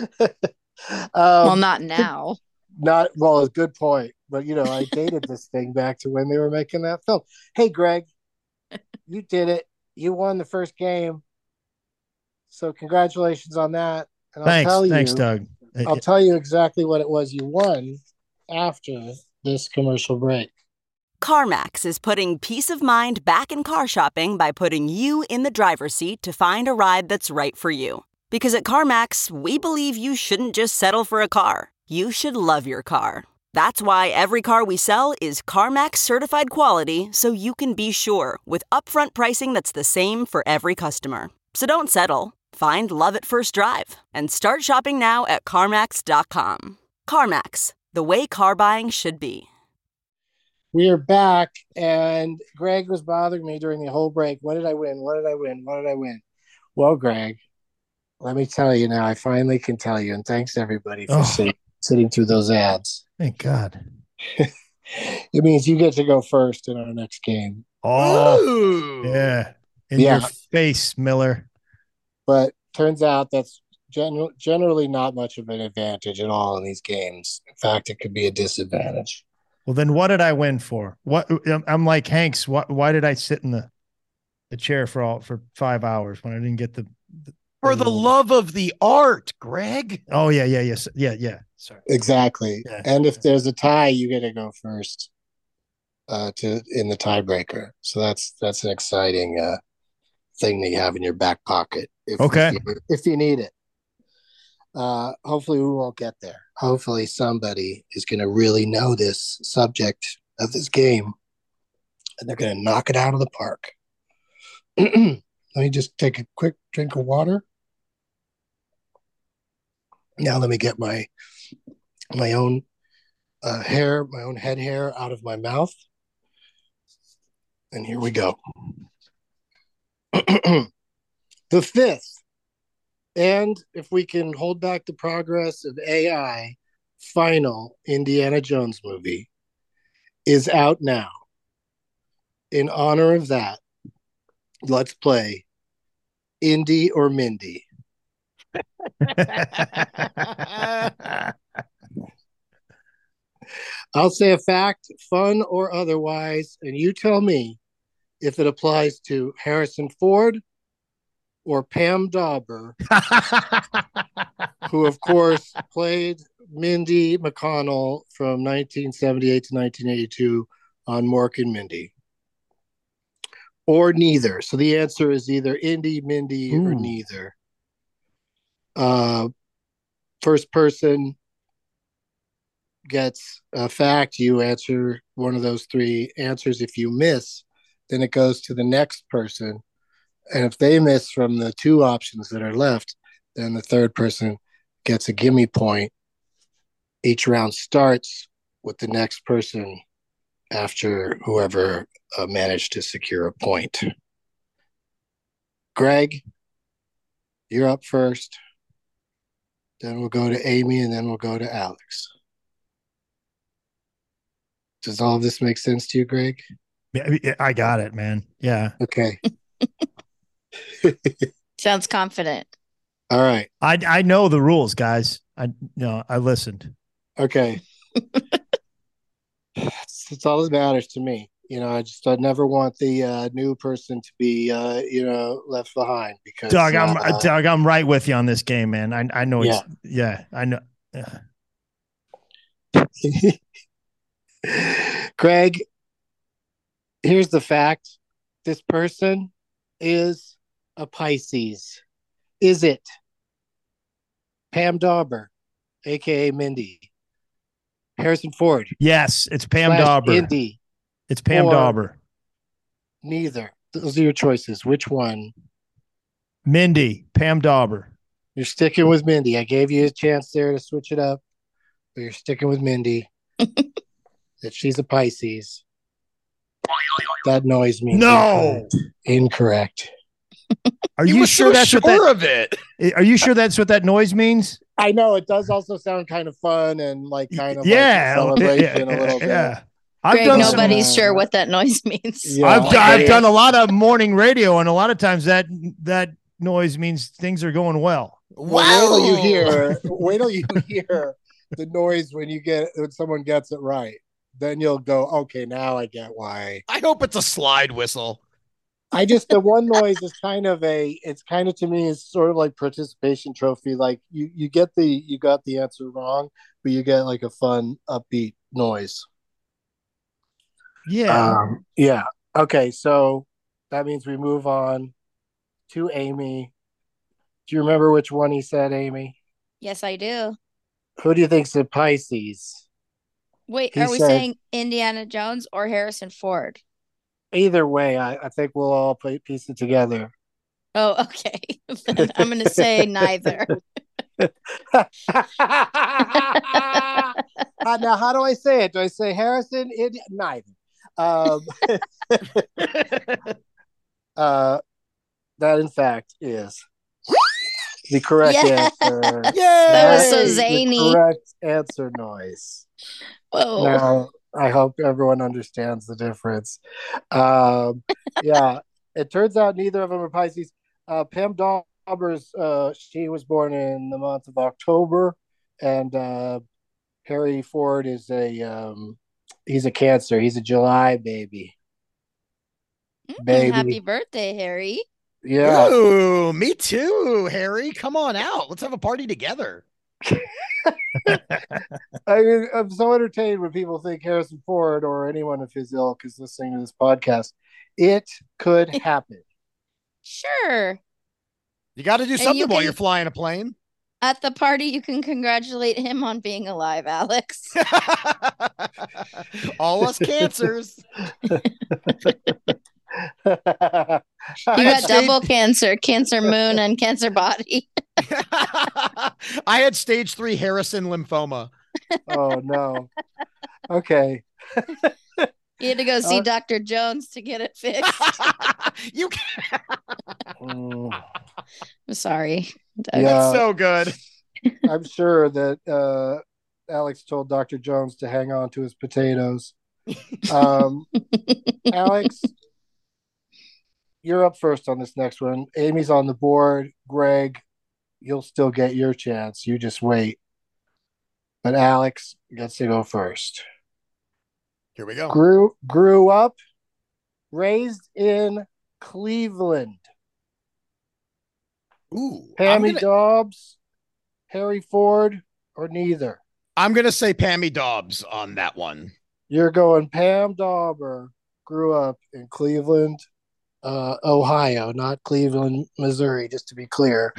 Speaker 7: Well, not now.
Speaker 6: A good point. But, I dated this thing back to when they were making that film. Hey, Greg, you did it. You won the first game. So congratulations on that. And
Speaker 9: Thanks, Doug.
Speaker 6: I'll tell you exactly what it was you won after this commercial break.
Speaker 11: CarMax is putting peace of mind back in car shopping by putting you in the driver's seat to find a ride that's right for you. Because at CarMax, we believe you shouldn't just settle for a car. You should love your car. That's why every car we sell is CarMax certified quality, so you can be sure with upfront pricing that's the same for every customer. So don't settle. Find love at first drive and start shopping now at CarMax.com. CarMax, the way car buying should be.
Speaker 6: We are back, and Greg was bothering me during the whole break. What did I win? Well, Greg, let me tell you now. I finally can tell you, and thanks everybody for sitting through those ads.
Speaker 9: Thank God.
Speaker 6: It means you get to go first in our next game.
Speaker 9: Oh, yeah. In your face, Miller.
Speaker 6: But turns out that's generally not much of an advantage at all in these games. In fact, it could be a disadvantage.
Speaker 9: Well, then what did I win for? What I'm like Hanks. Why did I sit in the chair for 5 hours when I didn't get the
Speaker 8: for the love of the art, Greg?
Speaker 9: Oh yeah. Sorry.
Speaker 6: Exactly. Yeah. And if there's a tie, you get to go first in the tiebreaker. So that's an exciting thing that you have in your back pocket. If you need it. Hopefully we won't get there. Hopefully somebody is going to really know this subject of this game and they're going to knock it out of the park. Let me just take a quick drink of water. Now let me get my own hair, my own head hair out of my mouth. And here we go. The fifth, and if we can hold back the progress of AI, final Indiana Jones movie is out now. In honor of that, let's play Indy or Mindy. I'll say a fact, fun or otherwise, and you tell me if it applies to Harrison Ford or Pam Dauber, who, of course, played Mindy McConnell from 1978 to 1982 on Mork and Mindy. Or neither. So the answer is either Indy, Mindy, or neither. First person gets a fact. You answer one of those three answers. If you miss, then it goes to the next person. And if they miss from the two options that are left, then the third person gets a gimme point. Each round starts with the next person after whoever managed to secure a point. Greg, you're up first. Then we'll go to Amy, and then we'll go to Alex. Does all of this make sense to you, Greg?
Speaker 9: Yeah, I got it, man. Yeah.
Speaker 6: Okay.
Speaker 7: Sounds confident.
Speaker 6: All right.
Speaker 9: I know the rules, guys. I listened.
Speaker 6: Okay. It's all that matters to me. I never want the new person to be left behind because
Speaker 9: Doug, I'm right with you on this game, man. I know I know.
Speaker 6: Greg, here's the fact. This person is a Pisces. Is it Pam Dauber, aka Mindy? Harrison Ford?
Speaker 9: Yes, it's Pam Dauber.
Speaker 6: Indy.
Speaker 9: It's Pam Dauber.
Speaker 6: Neither. Those are your choices. Which one?
Speaker 9: Mindy, Pam Dauber.
Speaker 6: You're sticking with Mindy. I gave you a chance there to switch it up, but you're sticking with Mindy. That she's a Pisces. That noise means incorrect.
Speaker 8: Are you sure that's what that?
Speaker 9: Are you sure that's what that noise means?
Speaker 6: I know it does also sound kind of fun and like kind of like a celebration a little bit.
Speaker 7: Yeah. Nobody's sure what that noise means.
Speaker 9: Yeah. I've done a lot of morning radio, and a lot of times that noise means things are going well.
Speaker 6: Wow. Wait till you hear the noise when someone gets it right. Then you'll go, okay, now I get why.
Speaker 8: I hope it's a slide whistle.
Speaker 6: The one noise is it's kind of to me is sort of like participation trophy. Like you got the answer wrong, but you get like a fun upbeat noise.
Speaker 9: Yeah.
Speaker 6: Yeah. Okay. So that means we move on to Amy. Do you remember which one he said, Amy?
Speaker 7: Yes, I do.
Speaker 6: Who do you think's a Pisces?
Speaker 7: Wait, are we saying Indiana Jones or Harrison Ford?
Speaker 6: Either way, I think we'll all piece it together.
Speaker 7: Oh, okay. Then I'm going to say neither.
Speaker 6: Now, how do I say it? Do I say Harrison? Neither. That, in fact, is the correct answer.
Speaker 7: Yeah, that was so zany.
Speaker 6: The correct answer noise.
Speaker 7: Oh.
Speaker 6: Now, I hope everyone understands the difference. Yeah, it turns out neither of them are Pisces. Pam Dauber's, she was born in the month of October, and Harry Ford is he's a Cancer. He's a July baby.
Speaker 7: Happy birthday, Harry.
Speaker 6: Yeah.
Speaker 8: Ooh, me too, Harry. Come on out. Let's have a party together.
Speaker 6: I mean, I'm so entertained when people think Harrison Ford or anyone of his ilk is listening to this podcast. It could happen.
Speaker 7: Sure.
Speaker 8: You got to do something while you're flying a plane.
Speaker 7: At the party, you can congratulate him on being alive, Alex.
Speaker 8: All us Cancers.
Speaker 7: You got double Cancer moon and Cancer body.
Speaker 8: I had stage 3 Harrison lymphoma.
Speaker 6: Oh, no. Okay.
Speaker 7: You had to go see Dr. Jones to get it fixed.
Speaker 8: You can't.
Speaker 7: I'm sorry.
Speaker 8: That's so good.
Speaker 6: I'm sure that Alex told Dr. Jones to hang on to his potatoes. Alex, you're up first on this next one. Amy's on the board. Greg, you'll still get your chance. You just wait. But Alex gets to go first.
Speaker 8: Here we go.
Speaker 6: Grew up, raised in Cleveland.
Speaker 8: Ooh.
Speaker 6: Pammy Dobbs, Harry Ford, or neither?
Speaker 8: I'm going to say Pammy Dobbs on that one.
Speaker 6: You're going Pam Dauber. Grew up in Cleveland, Ohio, not Cleveland, Missouri, just to be clear.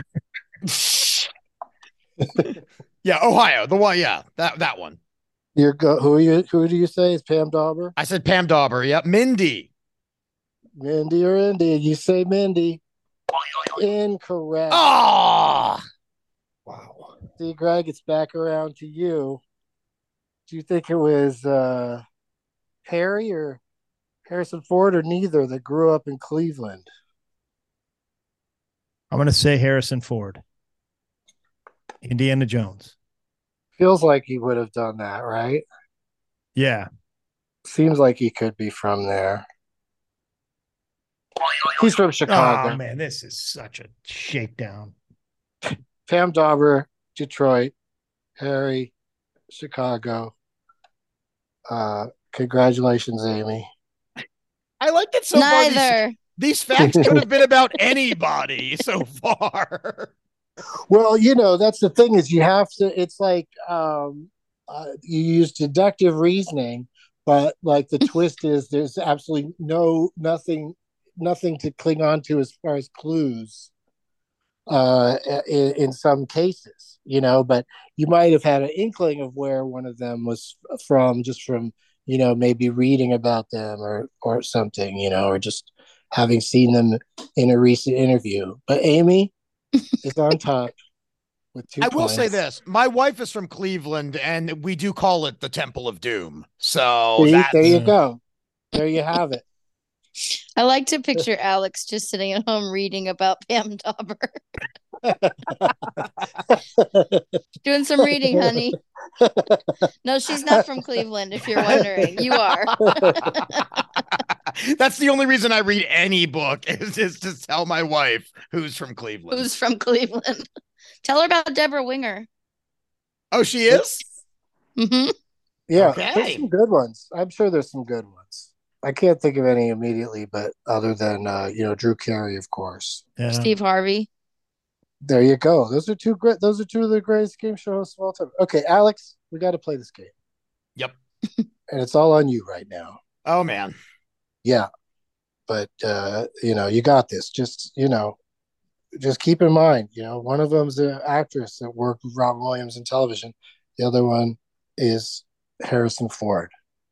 Speaker 8: Yeah, Ohio. The one, yeah, that one.
Speaker 6: Who do you say is Pam Dauber?
Speaker 8: I said Pam Dauber. Yep. Mindy.
Speaker 6: Mindy or Indy? You say Mindy. Incorrect.
Speaker 8: Oh,
Speaker 6: wow. See, Greg, it's back around to you. Do you think it was Harry or Harrison Ford or neither that grew up in Cleveland?
Speaker 9: I'm going to say Harrison Ford. Indiana Jones.
Speaker 6: Feels like he would have done that, right?
Speaker 9: Yeah.
Speaker 6: Seems like he could be from there. He's from Chicago.
Speaker 9: Oh, man, this is such a shakedown.
Speaker 6: Pam Dauber, Detroit. Harry, Chicago. Congratulations, Amy.
Speaker 8: I like it so far. These facts could have been about anybody so far.
Speaker 6: Well, that's the thing is you have to. It's like you use deductive reasoning, but like the twist is there's absolutely nothing to cling on to as far as clues. In some cases, but you might have had an inkling of where one of them was from just from, maybe reading about them or something, or just having seen them in a recent interview. But Amy is on top with 2 points.
Speaker 8: I will say this. My wife is from Cleveland, and we do call it the Temple of Doom. So
Speaker 6: there you go. There you have it.
Speaker 7: I like to picture Alex just sitting at home reading about Pam Dauber. Doing some reading, honey. No, she's not from Cleveland, if you're wondering. You are.
Speaker 8: That's the only reason I read any book is to tell my wife who's from Cleveland.
Speaker 7: Who's from Cleveland. Tell her about Deborah Winger.
Speaker 8: Oh, she is?
Speaker 7: Mm-hmm.
Speaker 6: Yeah, there's some good ones. I'm sure there's some good ones. I can't think of any immediately, but other than Drew Carey, of course.
Speaker 7: Yeah. Steve Harvey.
Speaker 6: There you go. Those are two of the greatest game show hosts of all time. Okay, Alex, we got to play this game.
Speaker 8: Yep.
Speaker 6: And it's all on you right now.
Speaker 8: Oh man.
Speaker 6: Yeah, but you got this. Just just keep in mind, one of them's an actress that worked with Robin Williams in television. The other one is Harrison Ford.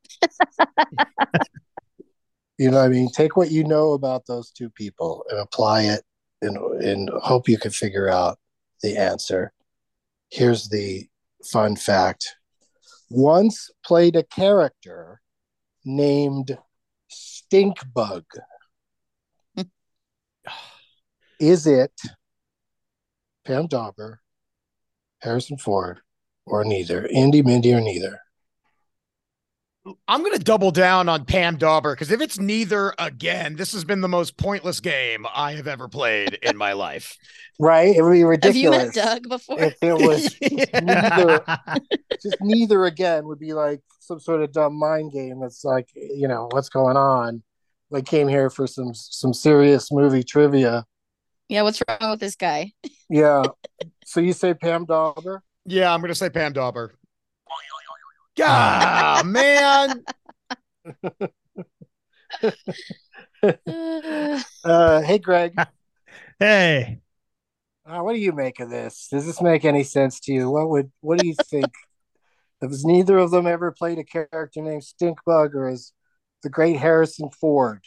Speaker 6: You know what I mean? Take what you know about those two people and apply it and hope you can figure out the answer. Here's the fun fact. Once played a character named Stinkbug. Is it Pam Dauber, Harrison Ford, or neither? Andy, Mindy, or neither?
Speaker 8: I'm going to double down on Pam Dauber because if it's neither, again, this has been the most pointless game I have ever played in my life.
Speaker 6: Right? It would be ridiculous.
Speaker 7: Have you met Doug before?
Speaker 6: If it was neither, just neither again would be like some sort of dumb mind game. That's like, what's going on? I came here for some serious movie trivia.
Speaker 7: Yeah, what's wrong with this guy?
Speaker 6: Yeah. So you say Pam Dauber?
Speaker 8: Yeah, I'm going to say Pam Dauber. God, man.
Speaker 6: Hey, Greg.
Speaker 9: Hey.
Speaker 6: What do you make of this? Does this make any sense to you? What do you think? Has neither of them ever played a character named Stinkbug, or is the great Harrison Ford?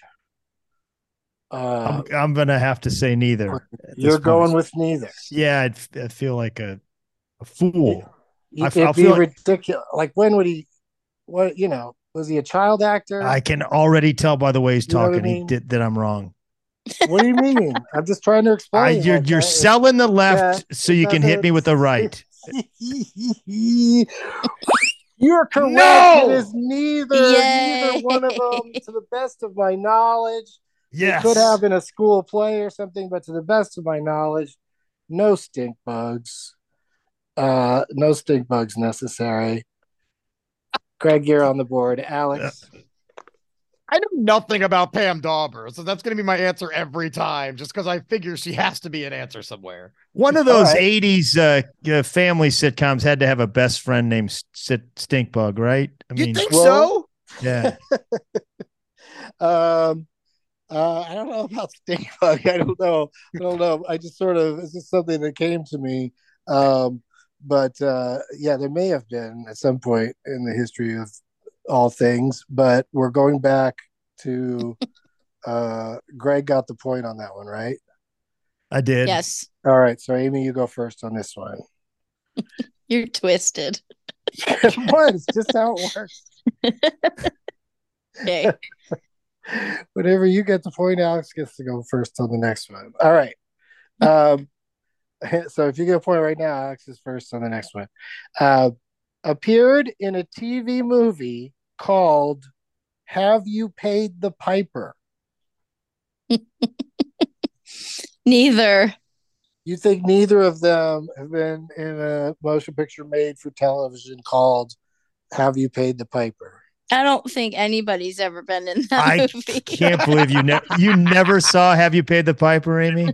Speaker 9: I'm gonna have to say neither.
Speaker 6: You're going with neither.
Speaker 9: Yeah, I feel like a fool.
Speaker 6: It'd be ridiculous. Like, when would he? Was he a child actor?
Speaker 9: I can already tell by the way he's talking.
Speaker 6: I mean?
Speaker 9: That I'm wrong.
Speaker 6: What do you mean? I'm just trying to explain.
Speaker 9: You're selling the left so you can hit me with the right.
Speaker 6: You're correct. No! It is neither one of them, to the best of my knowledge.
Speaker 9: Yes.
Speaker 6: It could have been a school play or something, but to the best of my knowledge, no stink bugs. No stink bugs necessary. Greg, you're on the board. Alex?
Speaker 8: I know nothing about Pam Dauber, so that's going to be my answer every time, just because I figure she has to be an answer somewhere.
Speaker 9: One of those 80s family sitcoms had to have a best friend named Stinkbug, right?
Speaker 8: You think so?
Speaker 9: Yeah.
Speaker 6: I don't know about Stinkbug. I don't know. I just it's just something that came to me. But there may have been at some point in the history of all things, but we're going back to Greg got the point on that one, right?
Speaker 9: I did.
Speaker 7: Yes.
Speaker 6: All right. So Amy, you go first on this one.
Speaker 7: You're twisted.
Speaker 6: What? It's just how it works.
Speaker 7: Okay.
Speaker 6: Whenever you get the point, Alex gets to go first on the next one. All right. So if you get a point right now, Alex is first on the next one. Appeared in a TV movie called Have You Paid the Piper?
Speaker 7: Neither.
Speaker 6: You think neither of them have been in a motion picture made for television called Have You Paid the Piper?
Speaker 7: I don't think anybody's ever been in that
Speaker 9: I
Speaker 7: movie.
Speaker 9: can't believe you never saw Have You Paid the Piper, Amy?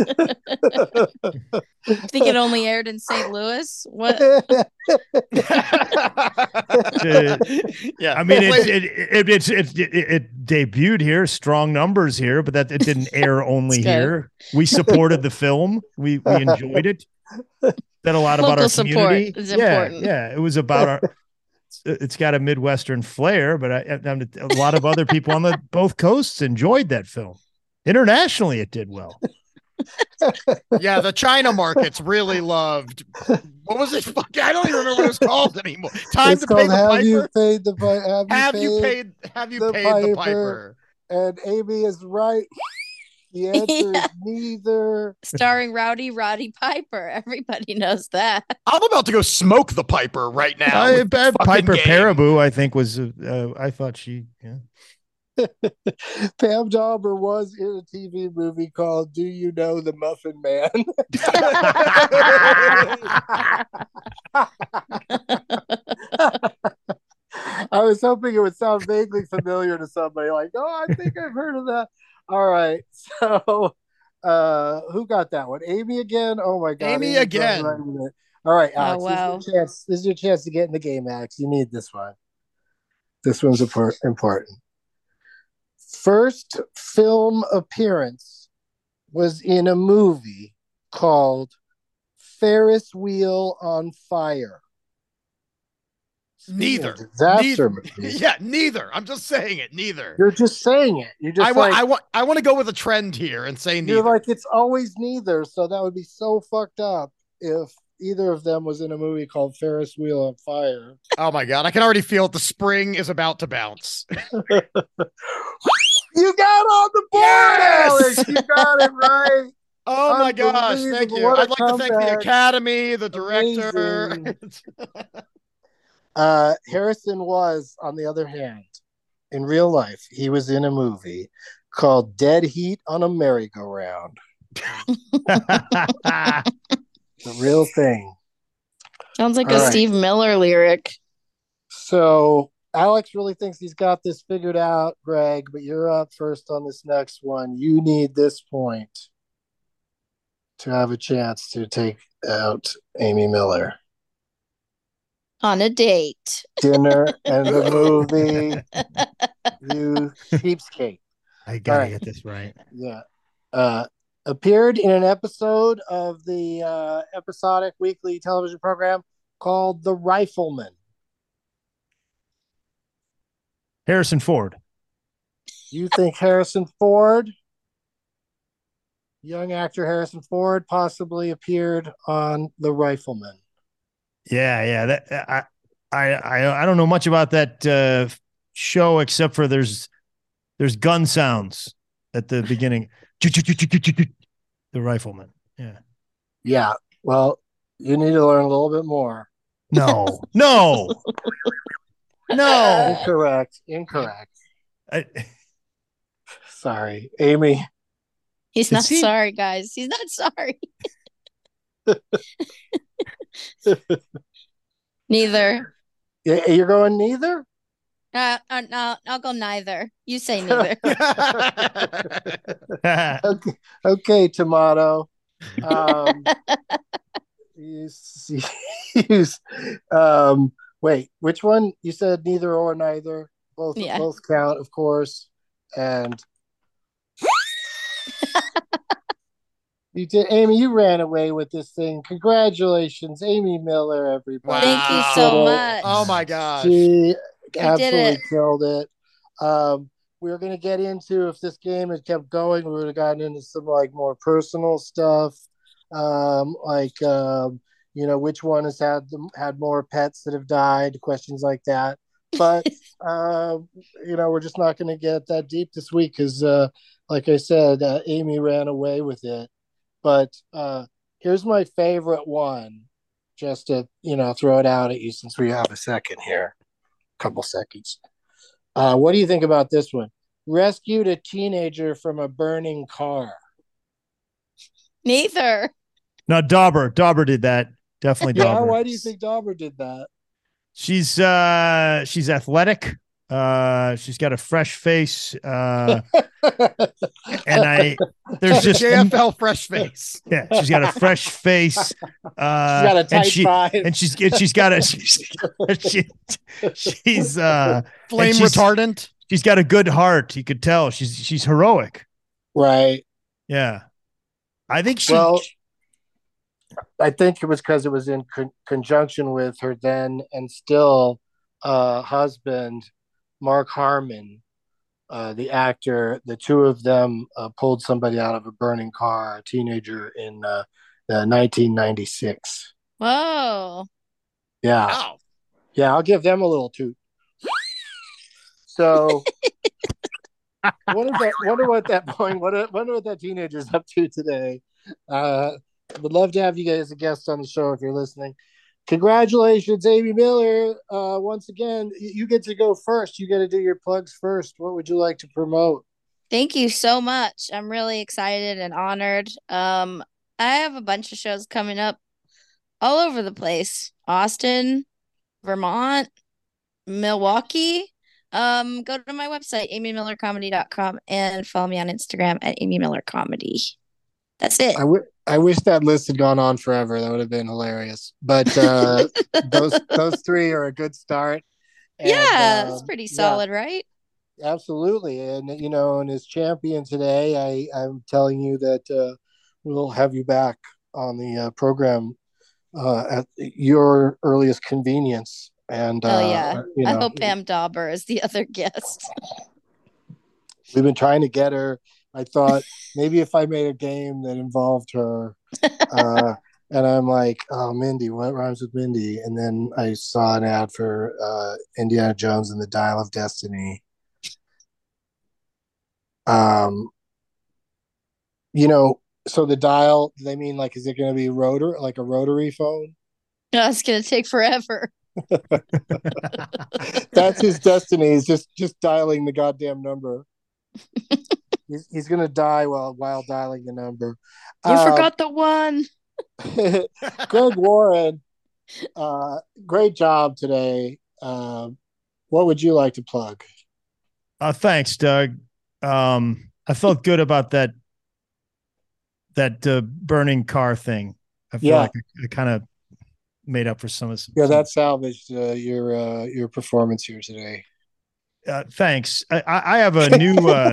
Speaker 7: I think it only aired in St. Louis. What?
Speaker 9: Yeah, I mean it debuted here, strong numbers here, but that it didn't air only here. We supported the film. We enjoyed it. Said a lot about our community.
Speaker 7: Is important.
Speaker 9: Yeah, it was about our. It's got a Midwestern flair, but a lot of other people on both coasts enjoyed that film. Internationally, it did well.
Speaker 8: Yeah, the China markets really loved. What was it? I don't even remember what it was called anymore.
Speaker 6: It's
Speaker 8: to pay the
Speaker 6: Have
Speaker 8: piper.
Speaker 6: You Paid the Piper?
Speaker 8: Have you paid the piper?
Speaker 6: And Amy is right. The answer is neither.
Speaker 7: Starring Roddy Piper. Everybody knows that.
Speaker 8: I'm about to go smoke the piper right now.
Speaker 9: Piper Paraboo, I think, was. I thought she. Yeah.
Speaker 6: Pam Dawber was in a TV movie called Do You Know the Muffin Man? I was hoping it would sound vaguely familiar to somebody, like, oh, I think I've heard of that. All right. So who got that one? Amy again? Oh my God.
Speaker 8: Amy again.
Speaker 6: All right, Alex.
Speaker 7: Oh, wow.
Speaker 6: This is your chance to get in the game, Alex. You need this one. This one's important. First film appearance was in a movie called Ferris Wheel on Fire.
Speaker 8: Neither.
Speaker 6: Disaster movies.
Speaker 8: Yeah, neither. I'm just saying it. Neither.
Speaker 6: You're just saying it. You just
Speaker 8: I want to go with a trend here and say neither.
Speaker 6: You're like, it's always neither. So that would be so fucked up if either of them was in a movie called Ferris Wheel on Fire.
Speaker 8: Oh my God. I can already feel it. The spring is about to bounce.
Speaker 6: You got on the board, yes! Alex. You got it right.
Speaker 8: Oh my gosh. Thank you. I'd like to thank the Academy, the director.
Speaker 6: Harrison was, on the other hand, in real life, he was in a movie called Dead Heat on a Merry-Go-Round. The real thing.
Speaker 7: Sounds like a Steve Miller lyric.
Speaker 6: So Alex really thinks he's got this figured out, Greg, but you're up first on this next one. You need this point to have a chance to take out Amy Miller.
Speaker 7: On a date.
Speaker 6: Dinner and the movie. You cheapskate.
Speaker 9: I gotta get this right.
Speaker 6: Yeah. Appeared in an episode of the episodic weekly television program called The Rifleman.
Speaker 9: Harrison Ford.
Speaker 6: You think Harrison Ford, young actor Harrison Ford, possibly appeared on The Rifleman?
Speaker 9: Yeah. That I don't know much about that show except for there's gun sounds at the beginning. The Rifleman. Yeah.
Speaker 6: Yeah. Well, you need to learn a little bit more.
Speaker 9: No.
Speaker 6: Incorrect. Sorry, Amy.
Speaker 7: He's not sorry, guys. He's not sorry. Neither.
Speaker 6: You're going neither?
Speaker 7: No, I'll go neither. You say neither.
Speaker 6: Okay, Tomato. Wait, which one? You said neither or neither. Both count, of course. And you did, Amy. You ran away with this thing. Congratulations, Amy Miller, everybody.
Speaker 7: Wow. Thank you so much.
Speaker 8: Oh my gosh,
Speaker 6: she absolutely killed it. We were going to get into, if this game had kept going, we would have gotten into some like more personal stuff, which one has had more pets that have died, questions like that. But we're just not going to get that deep this week because, like I said, Amy ran away with it. But here's my favorite one, just to throw it out at you since we have a second here, a couple seconds. What do you think about this one? Rescued a teenager from a burning car.
Speaker 7: Neither.
Speaker 9: No, Dauber did that. Definitely
Speaker 6: Yeah,
Speaker 9: Dauber.
Speaker 6: why do you think Dauber did that?
Speaker 9: She's athletic. She's got a fresh face. And there's just
Speaker 8: JFL fresh face.
Speaker 9: Yeah, she's got a fresh face. She's
Speaker 6: got a tight vibe.
Speaker 9: And she's got a she's
Speaker 8: flame retardant.
Speaker 9: She's got a good heart. You could tell she's heroic.
Speaker 6: Right.
Speaker 9: Yeah. I think
Speaker 6: I think it was because it was in conjunction with her then and still husband, Mark Harmon, the actor. The two of them pulled somebody out of a burning car, a teenager, in 1996.
Speaker 7: Whoa.
Speaker 6: Yeah.
Speaker 8: Wow.
Speaker 6: Yeah, I'll give them a little toot. So wonder what that teenager's up to today. Would love to have you guys as a guest on the show if you're listening. Congratulations, Amy Miller. Once again, you get to go first. You got to do your plugs first. What would you like to promote?
Speaker 7: Thank you so much. I'm really excited and honored. I have a bunch of shows coming up all over the place. Austin, Vermont, Milwaukee. Go to my website, amymillercomedy.com, and follow me on Instagram at amymillercomedy. That's it.
Speaker 6: I wish that list had gone on forever. That would have been hilarious. But those three are a good start.
Speaker 7: And, it's pretty solid, right?
Speaker 6: Absolutely. And and as champion today, I'm telling you that we'll have you back on the program at your earliest convenience. And
Speaker 7: I hope Pam Dauber is the other guest.
Speaker 6: We've been trying to get her. I thought maybe if I made a game that involved her, and I'm like, oh, Mindy, what rhymes with Mindy? And then I saw an ad for Indiana Jones and the Dial of Destiny. So the dial, they mean like, is it going to be like a rotary phone?
Speaker 7: No, it's going to take forever.
Speaker 6: That's his destiny. He's just dialing the goddamn number. He's gonna die while dialing the number.
Speaker 7: You forgot the one.
Speaker 6: Greg Warren, great job today. What would you like to plug?
Speaker 9: Thanks, Doug. I felt good about that burning car thing. I feel like I kind of made up for some of
Speaker 6: that salvaged your performance here today.
Speaker 9: Thanks. I have a new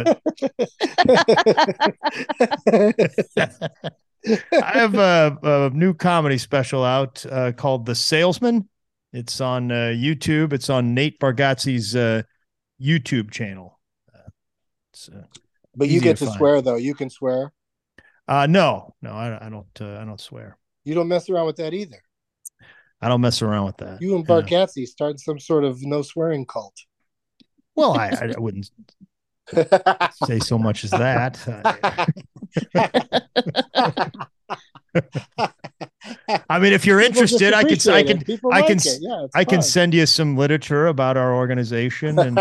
Speaker 9: I have a new comedy special out called The Salesman. It's on YouTube. It's on Nate Bargatze's YouTube channel.
Speaker 6: But you get to swear though. You can swear.
Speaker 9: No, I don't swear.
Speaker 6: You don't mess around with that either.
Speaker 9: I don't mess around with that.
Speaker 6: You and Bargatze start some sort of no swearing cult.
Speaker 9: Well, I wouldn't say so much as that. I mean, if you're interested, I can send you some literature about our organization, and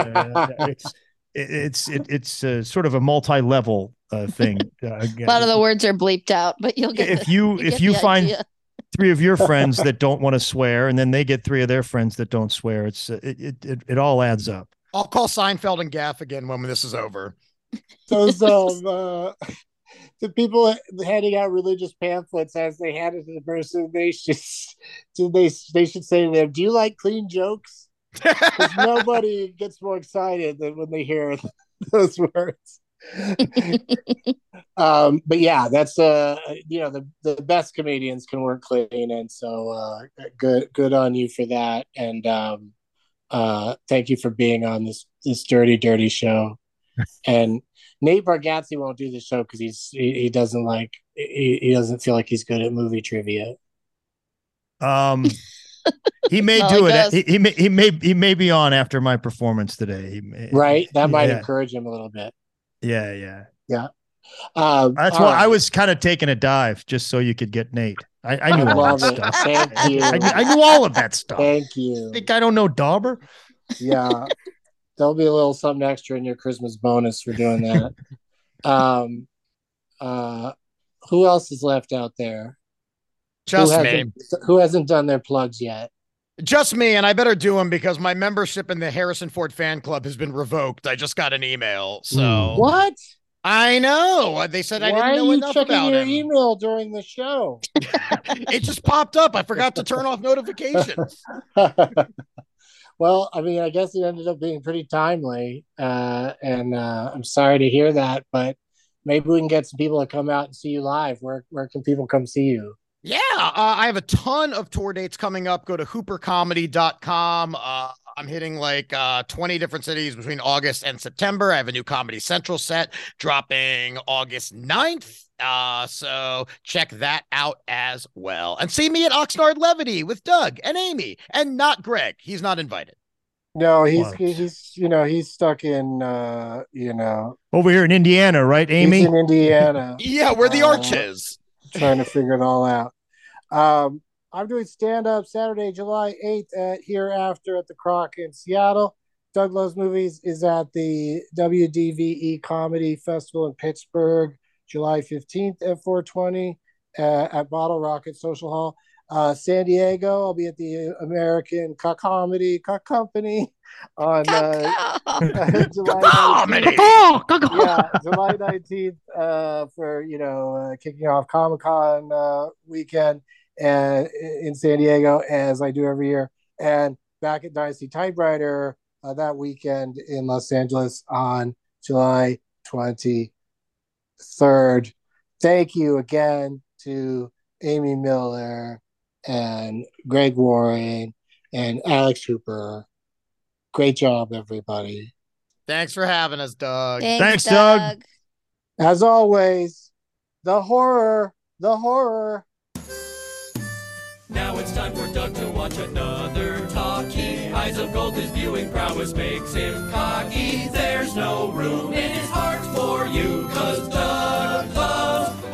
Speaker 9: it's sort of a multi-level thing.
Speaker 7: A lot of the words are bleeped out, but you'll get
Speaker 9: if you find idea. 3 of your friends that don't want to swear, and then they get 3 of their friends that don't swear. It all adds up.
Speaker 8: I'll call Seinfeld and Gaffigan when this is over.
Speaker 6: Those the people handing out religious pamphlets as they hand it to the person, they should say to them, "Do you like clean jokes?" Because nobody gets more excited than when they hear those words. But yeah, that's the best comedians can work clean, and so good on you for that. And thank you for being on this dirty show. And Nate Bargatze won't do the show because he doesn't feel like he's good at movie trivia.
Speaker 9: He may do it. He may be on after my performance today.
Speaker 6: That might encourage him a little bit.
Speaker 9: Yeah.
Speaker 6: That's
Speaker 9: why I was kind of taking a dive just so you could get Nate. I knew all that stuff.
Speaker 6: Thank you.
Speaker 9: I knew all of that stuff.
Speaker 6: Thank you.
Speaker 9: Think I don't know Dauber?
Speaker 6: Yeah. There'll be a little something extra in your Christmas bonus for doing that. Who else is left out there?
Speaker 8: Just me.
Speaker 6: Who hasn't done their plugs yet?
Speaker 8: Just me, and I better do them because my membership in the Harrison Ford fan club has been revoked. I just got an email. So
Speaker 6: what?
Speaker 8: I know. They said I didn't know enough about
Speaker 6: Why are you checking your
Speaker 8: him.
Speaker 6: email during the show?
Speaker 8: It just popped up. I forgot to turn off notifications.
Speaker 6: Well, I mean, I guess it ended up being pretty timely, and I'm sorry to hear that. But maybe we can get some people to come out and see you live. Where can people come see you?
Speaker 8: Yeah, I have a ton of tour dates coming up. Go to hoopercomedy.com. I'm hitting like 20 different cities between August and September. I have a new Comedy Central set dropping August 9th. So check that out as well. And see me at Oxnard Levity with Doug and Amy and not Greg. He's not invited.
Speaker 6: No, he's stuck in
Speaker 9: over here in Indiana, right, Amy?
Speaker 6: He's in Indiana.
Speaker 8: Yeah, where the arch is.
Speaker 6: Trying to figure it all out. I'm doing stand-up Saturday, July 8th at Hereafter at the Croc in Seattle. Doug Loves Movies is at the WDVE Comedy Festival in Pittsburgh, July 15th at 420 at Bottle Rocket Social Hall. San Diego, I'll be at the American Comedy Company on July 19th. Yeah, July 19th for kicking off Comic-Con weekend in San Diego, as I do every year, and back at Dynasty Typewriter that weekend in Los Angeles on July 23rd. Thank you again to Amy Miller and Greg Warren and Alex Hooper. Great job, everybody.
Speaker 8: Thanks for having us, Doug.
Speaker 9: Thanks, Doug.
Speaker 6: As always, the horror.
Speaker 5: Now it's time for Doug to watch another talkie. Eyes of gold, his viewing prowess makes him cocky. There's no room in his heart for you, 'cause Doug loves